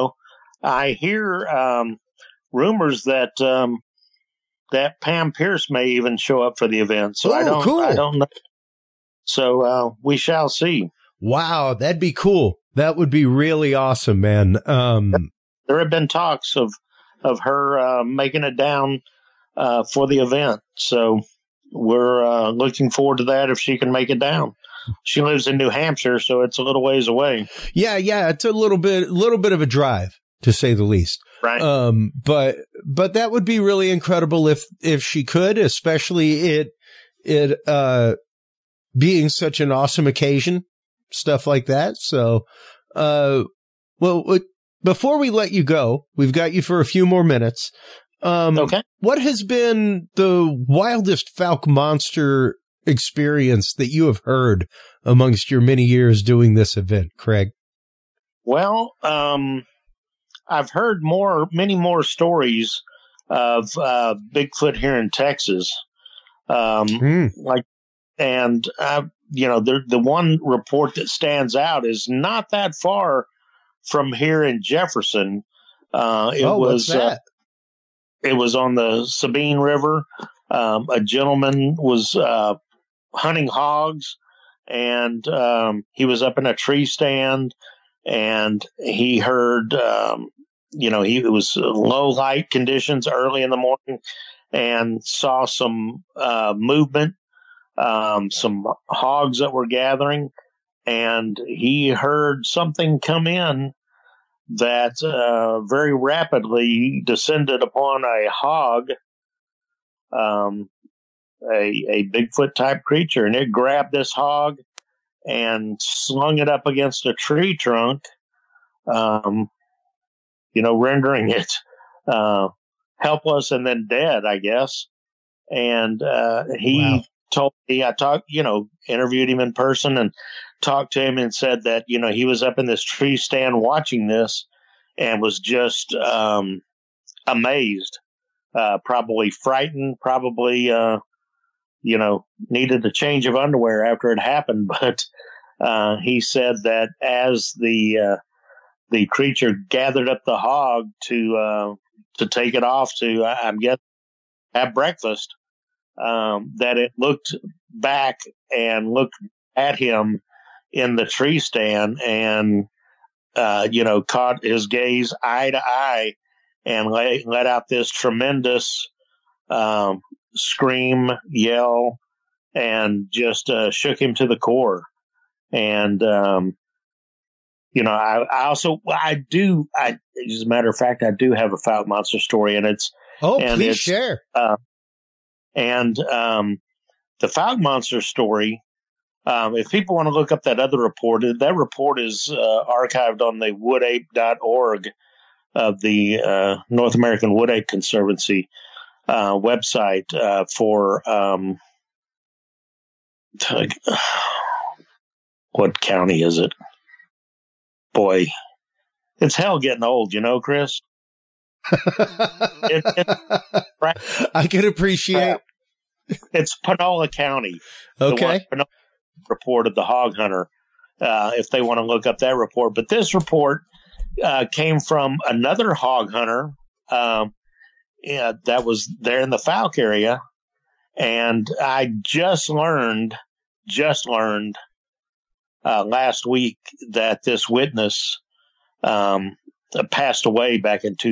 hear, rumors that Pam Pierce may even show up for the event. So I don't know. So we shall see. Wow, that'd be cool. That would be really awesome, man. There have been talks of her making it down for the event. So we're looking forward to that if she can make it down. She lives in New Hampshire, so it's a little ways away. Yeah, it's a little bit of a drive, to say the least. Right. But that would be really incredible if she could, especially it being such an awesome occasion, stuff like that. So, before we let you go, we've got you for a few more minutes. Okay. What has been the wildest Fouke Monster experience that you have heard amongst your many years doing this event, Craig? Well, I've heard many more stories of Bigfoot here in Texas. The one report that stands out is not that far from here in Jefferson. What's that? It was on the Sabine River. A gentleman was hunting hogs, and he was up in a tree stand, and he heard, it was low light conditions early in the morning, and saw some movement. Some hogs that were gathering, and he heard something come in that very rapidly descended upon a hog, a Bigfoot type creature, and it grabbed this hog and slung it up against a tree trunk, rendering it helpless and then dead, I guess. And he told me, interviewed him in person and talked to him and said that, he was up in this tree stand watching this and was just amazed, probably frightened, probably, needed a change of underwear after it happened. But he said that as the creature gathered up the hog to take it off to, I'm guessing, have breakfast, that it looked back and looked at him in the tree stand and, caught his gaze eye to eye and let out this tremendous scream, yell, and just shook him to the core. And, as a matter of fact, I do have a Fouke Monster story, and please share. The Fouke Monster story, if people want to look up that other report, that report is archived on the woodape.org of the North American Wood Ape Conservancy website for what county is it? Boy, it's hell getting old, Chris. I can appreciate. It's Panola County. Okay. The report of the hog hunter, if they want to look up that report. But this report came from another hog hunter that was there in the Fouke area. And I just learned last week that this witness passed away back in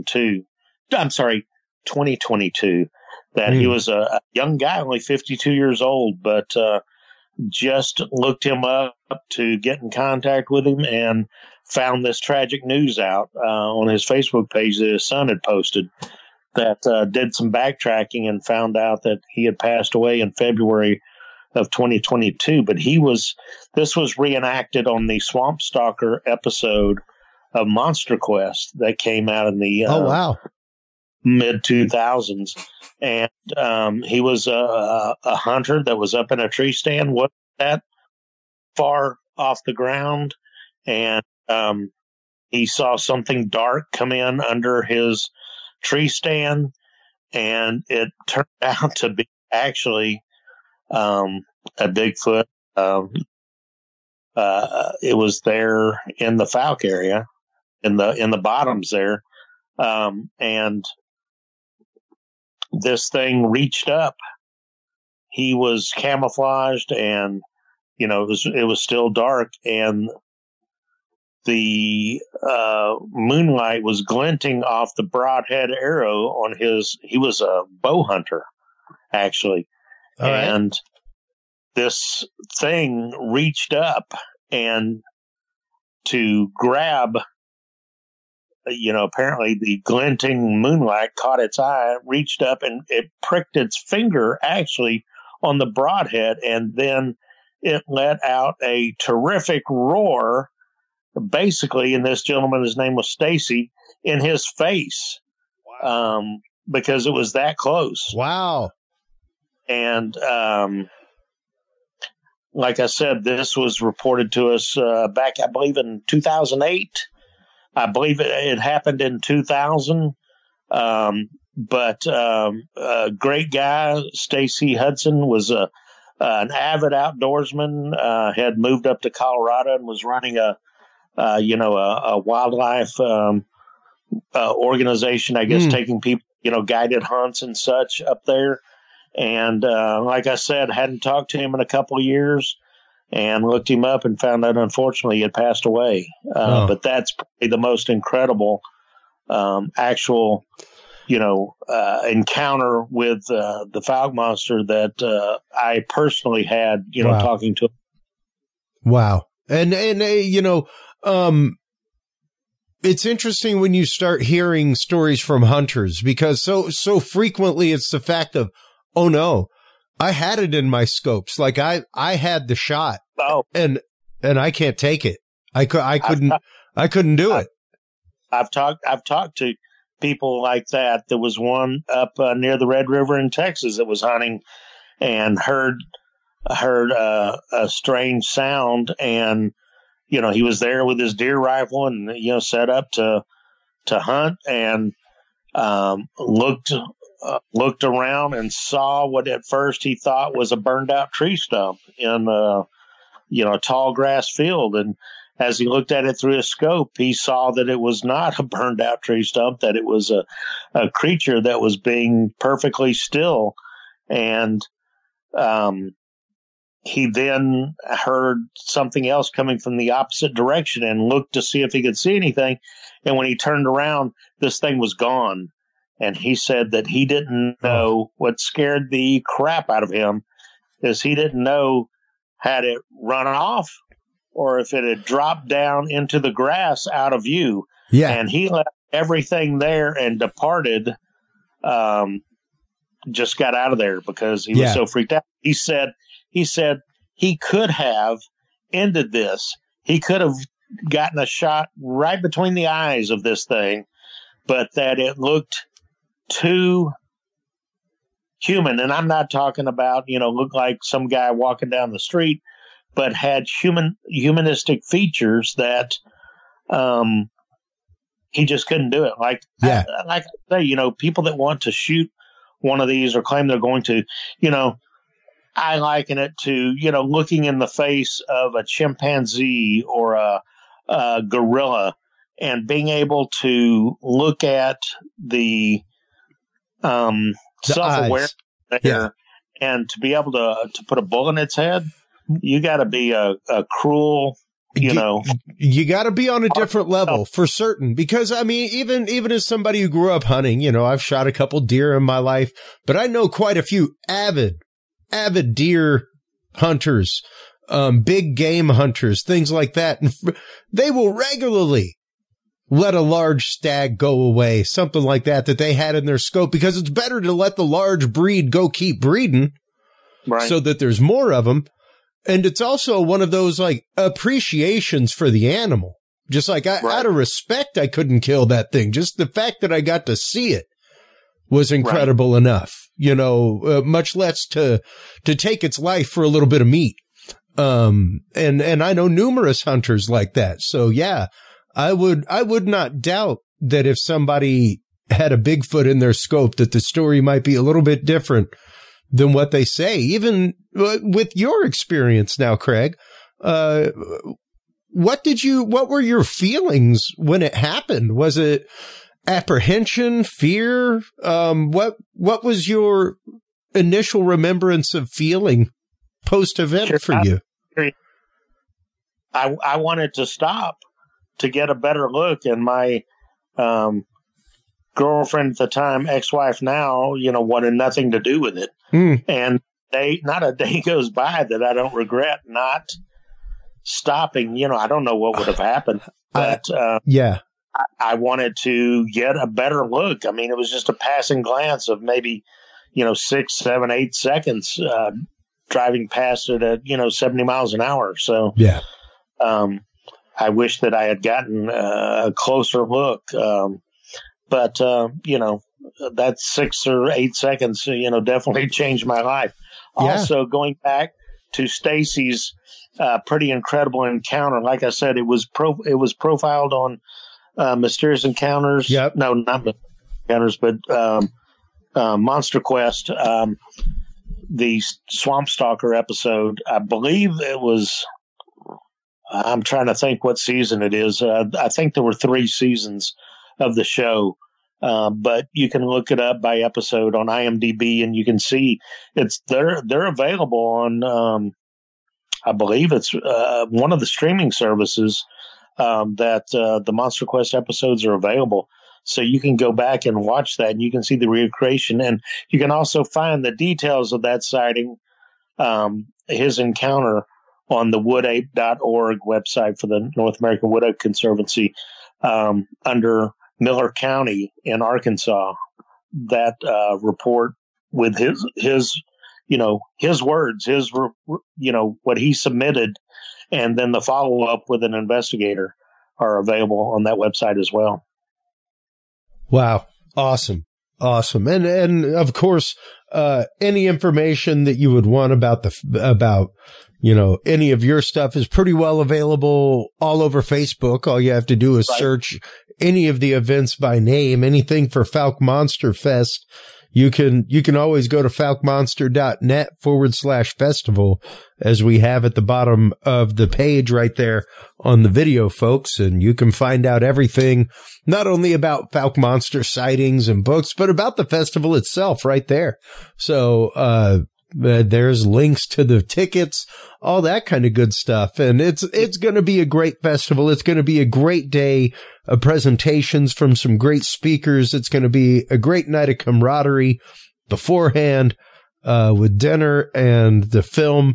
2022, that he was a young guy, only 52 years old, but just looked him up to get in contact with him and found this tragic news out on his Facebook page that his son had posted, that did some backtracking and found out that he had passed away in February of 2022. But this was reenacted on the Swamp Stalker episode of Monster Quest that came out in the mid 2000s. And he was a hunter that was up in a tree stand, wasn't that far off the ground, and he saw something dark come in under his tree stand, and it turned out to be actually a Bigfoot. It was there in the Fouke area, in the bottoms there, and this thing reached up. He was camouflaged, and it was still dark, and the moonlight was glinting off the broadhead arrow on he was a bow hunter, actually. All and right. This thing reached up and to grab, apparently the glinting moonlight caught its eye, reached up, and it pricked its finger actually on the broadhead, and then it let out a terrific roar, basically, and this gentleman, his name was Stacy, in his face. Wow. Because it was that close. Wow. And like I said, this was reported to us back, I believe, in 2008. I believe it happened in 2000. But a great guy, Stacy Hudson, was an avid outdoorsman, had moved up to Colorado and was running a wildlife organization, I guess, taking people, guided hunts and such up there. And like I said, hadn't talked to him in a couple of years, and looked him up and found out, unfortunately, he had passed away. But that's probably the most incredible actual, encounter with the Fouke monster that I personally had, talking to him. Wow. And It's interesting when you start hearing stories from hunters, because so frequently it's the fact of, oh no, I had it in my scopes. Like I had the shot and I can't take it. I couldn't do it. I've talked to people like that. There was one up near the Red River in Texas that was hunting and heard a strange sound, and he was there with his deer rifle and set up to hunt, and looked around and saw what at first he thought was a burned out tree stump in a tall grass field. And as he looked at it through his scope, he saw that it was not a burned out tree stump, that it was a creature that was being perfectly still. And he then heard something else coming from the opposite direction and looked to see if he could see anything. And when he turned around, this thing was gone. And he said that he didn't know. What scared the crap out of him is he didn't know had it run off or if it had dropped down into the grass out of view. Yeah. And he left everything there and departed, just got out of there because he was so freaked out. He said he could have ended this. He could have gotten a shot right between the eyes of this thing, but that it looked too human. And I'm not talking about, look like some guy walking down the street, but had humanistic features that he just couldn't do it. Like I say, people that want to shoot one of these or claim they're going to, I liken it to, looking in the face of a chimpanzee or a gorilla and being able to look at the self-awareness there, and to be able to put a bullet in its head, you got to be a cruel, you got to be on a different level for certain. Because I mean, even as somebody who grew up hunting, I've shot a couple deer in my life, but I know quite a few avid deer hunters, big game hunters, things like that. And they will regularly let a large stag go away, something like that they had in their scope, because it's better to let the large breed go keep breeding, right, so that there's more of them. And it's also one of those like appreciations for the animal. Just like out of respect, I couldn't kill that thing. Just the fact that I got to see it was incredible enough, much less to take its life for a little bit of meat. And I know numerous hunters like that. So yeah, I would not doubt that if somebody had a Bigfoot in their scope, that the story might be a little bit different than what they say. Even with your experience now, Craig, what were your feelings when it happened? Was it apprehension, fear? What was your initial remembrance of feeling post-event for you? I wanted to stop to get a better look, and my girlfriend at the time, ex-wife now, wanted nothing to do with it. And not a day goes by that I don't regret not stopping. I don't know what would have happened, but I wanted to get a better look. I mean, it was just a passing glance of maybe 6, 7, 8 seconds driving past it at 70 miles an hour. So I wish that I had gotten a closer look. But that 6 or 8 seconds, definitely changed my life. Yeah. Also, going back to Stacy's pretty incredible encounter, like I said, it was profiled on Mysterious Encounters. Yep. No, not Encounters, but Monster Quest. The Swamp Stalker episode, I believe it was. I'm trying to think what season it is. I think there were 3 seasons of the show, but you can look it up by episode on IMDb, and you can see they're available on. I believe it's one of the streaming services that the Monster Quest episodes are available. So you can go back and watch that, and you can see the recreation, and you can also find the details of that sighting, his encounter, on the woodape.org website for the North American Wood Oak Conservancy. under Miller County in Arkansas. That report with his words, what he submitted, and then the follow up with an investigator are available on that website as well. Wow. Awesome. And of course, any information that you would want about any of your stuff is pretty well available all over Facebook. All you have to do is search any of the events by name, anything for Fouke Monster Fest. You can always go to falkmonster.net/festival, as we have at the bottom of the page right there on the video, folks. And you can find out everything, not only about Fouke Monster sightings and books, but about the festival itself right there. So, there's links to the tickets, all that kind of good stuff. And it's going to be a great festival. It's going to be a great day of presentations from some great speakers. It's going to be a great night of camaraderie beforehand, with dinner and the film.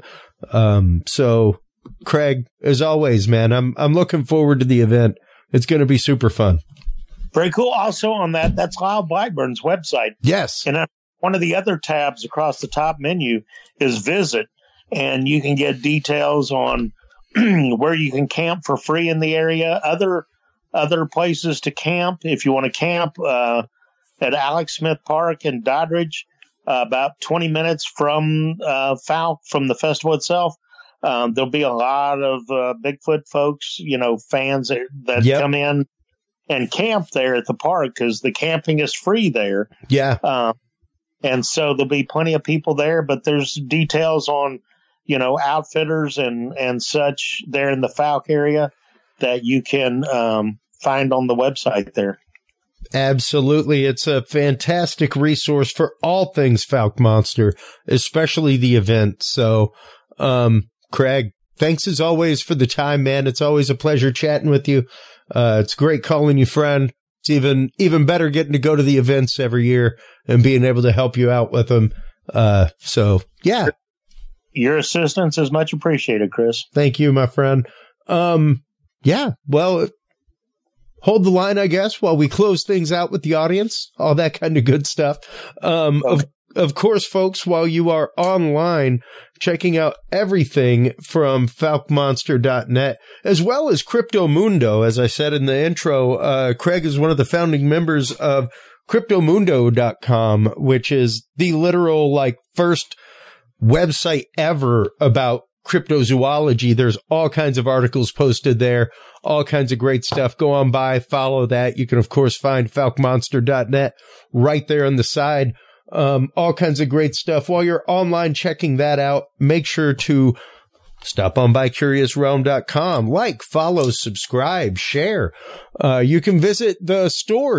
So Craig, as always, man, I'm looking forward to the event. It's going to be super fun. Very cool. Also on that's Lyle Blackburn's website. Yes. And one of the other tabs across the top menu is Visit, and you can get details on where you can camp for free in the area, other places to camp. If you want to camp at Alex Smith Park in Doddridge, about 20 minutes from Fouke, from the festival itself, there'll be a lot of Bigfoot folks, fans that come in and camp there at the park, because the camping is free there. Yeah. And so there'll be plenty of people there, but there's details on, outfitters and such there in the Fouke area that you can find on the website there. Absolutely. It's a fantastic resource for all things Fouke Monster, especially the event. So, Craig, thanks as always for the time, man. It's always a pleasure chatting with you. It's great calling you friend. It's even better getting to go to the events every year and being able to help you out with them. So yeah. Your assistance is much appreciated, Chris. Thank you, my friend. Yeah, well, hold the line, I guess, while we close things out with the audience, all that kind of good stuff. Okay. Of course, folks, while you are online checking out everything from FoukeMonster.net, as well as Cryptomundo, as I said in the intro, Craig is one of the founding members of Cryptomundo.com, which is the literal, first website ever about cryptozoology. There's all kinds of articles posted there, all kinds of great stuff. Go on by, follow that. You can, of course, find FoukeMonster.net right there on the side. All kinds of great stuff. While you're online checking that out, make sure to stop on by CuriousRealm.com. Follow, subscribe, share. You can visit the store,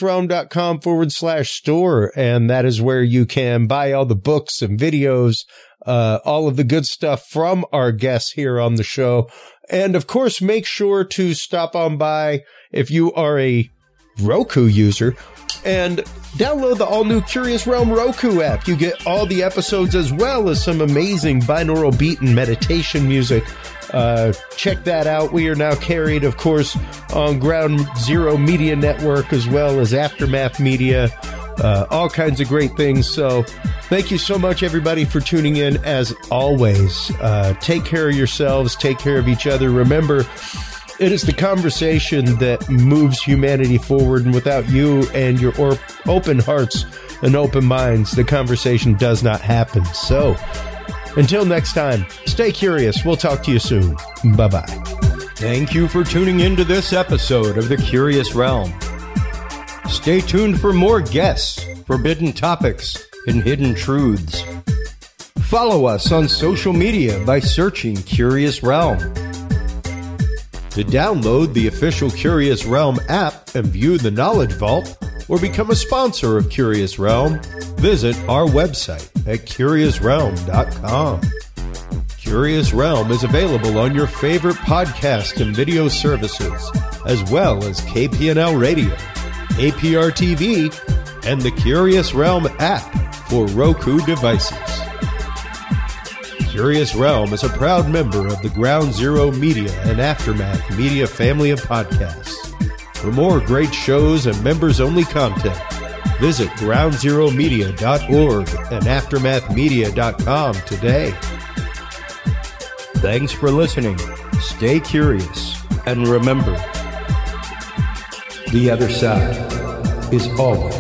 CuriousRealm.com/store, and that is where you can buy all the books and videos, all of the good stuff from our guests here on the show. And of course, make sure to stop on by if you are a Roku user and download the all-new Curious Realm Roku app. You get all the episodes as well as some amazing binaural beat and meditation music. Check that out. We are now carried, of course, on Ground Zero Media Network as well as Aftermath Media. All kinds of great things. So thank you so much, everybody, for tuning in. As always, take care of yourselves. Take care of each other. Remember, it is the conversation that moves humanity forward, and without you and your open hearts and open minds, the conversation does not happen. So, until next time, stay curious. We'll talk to you soon. Bye-bye. Thank you for tuning into this episode of The Curious Realm. Stay tuned for more guests, forbidden topics, and hidden truths. Follow us on social media by searching Curious Realm. To download the official Curious Realm app and view the Knowledge Vault, or become a sponsor of Curious Realm, visit our website at CuriousRealm.com. Curious Realm is available on your favorite podcast and video services, as well as KPNL Radio, APR TV, and the Curious Realm app for Roku devices. Curious Realm is a proud member of the Ground Zero Media and Aftermath Media family of podcasts. For more great shows and members-only content, visit groundzeromedia.org and aftermathmedia.com today. Thanks for listening. Stay curious. And remember, the other side is always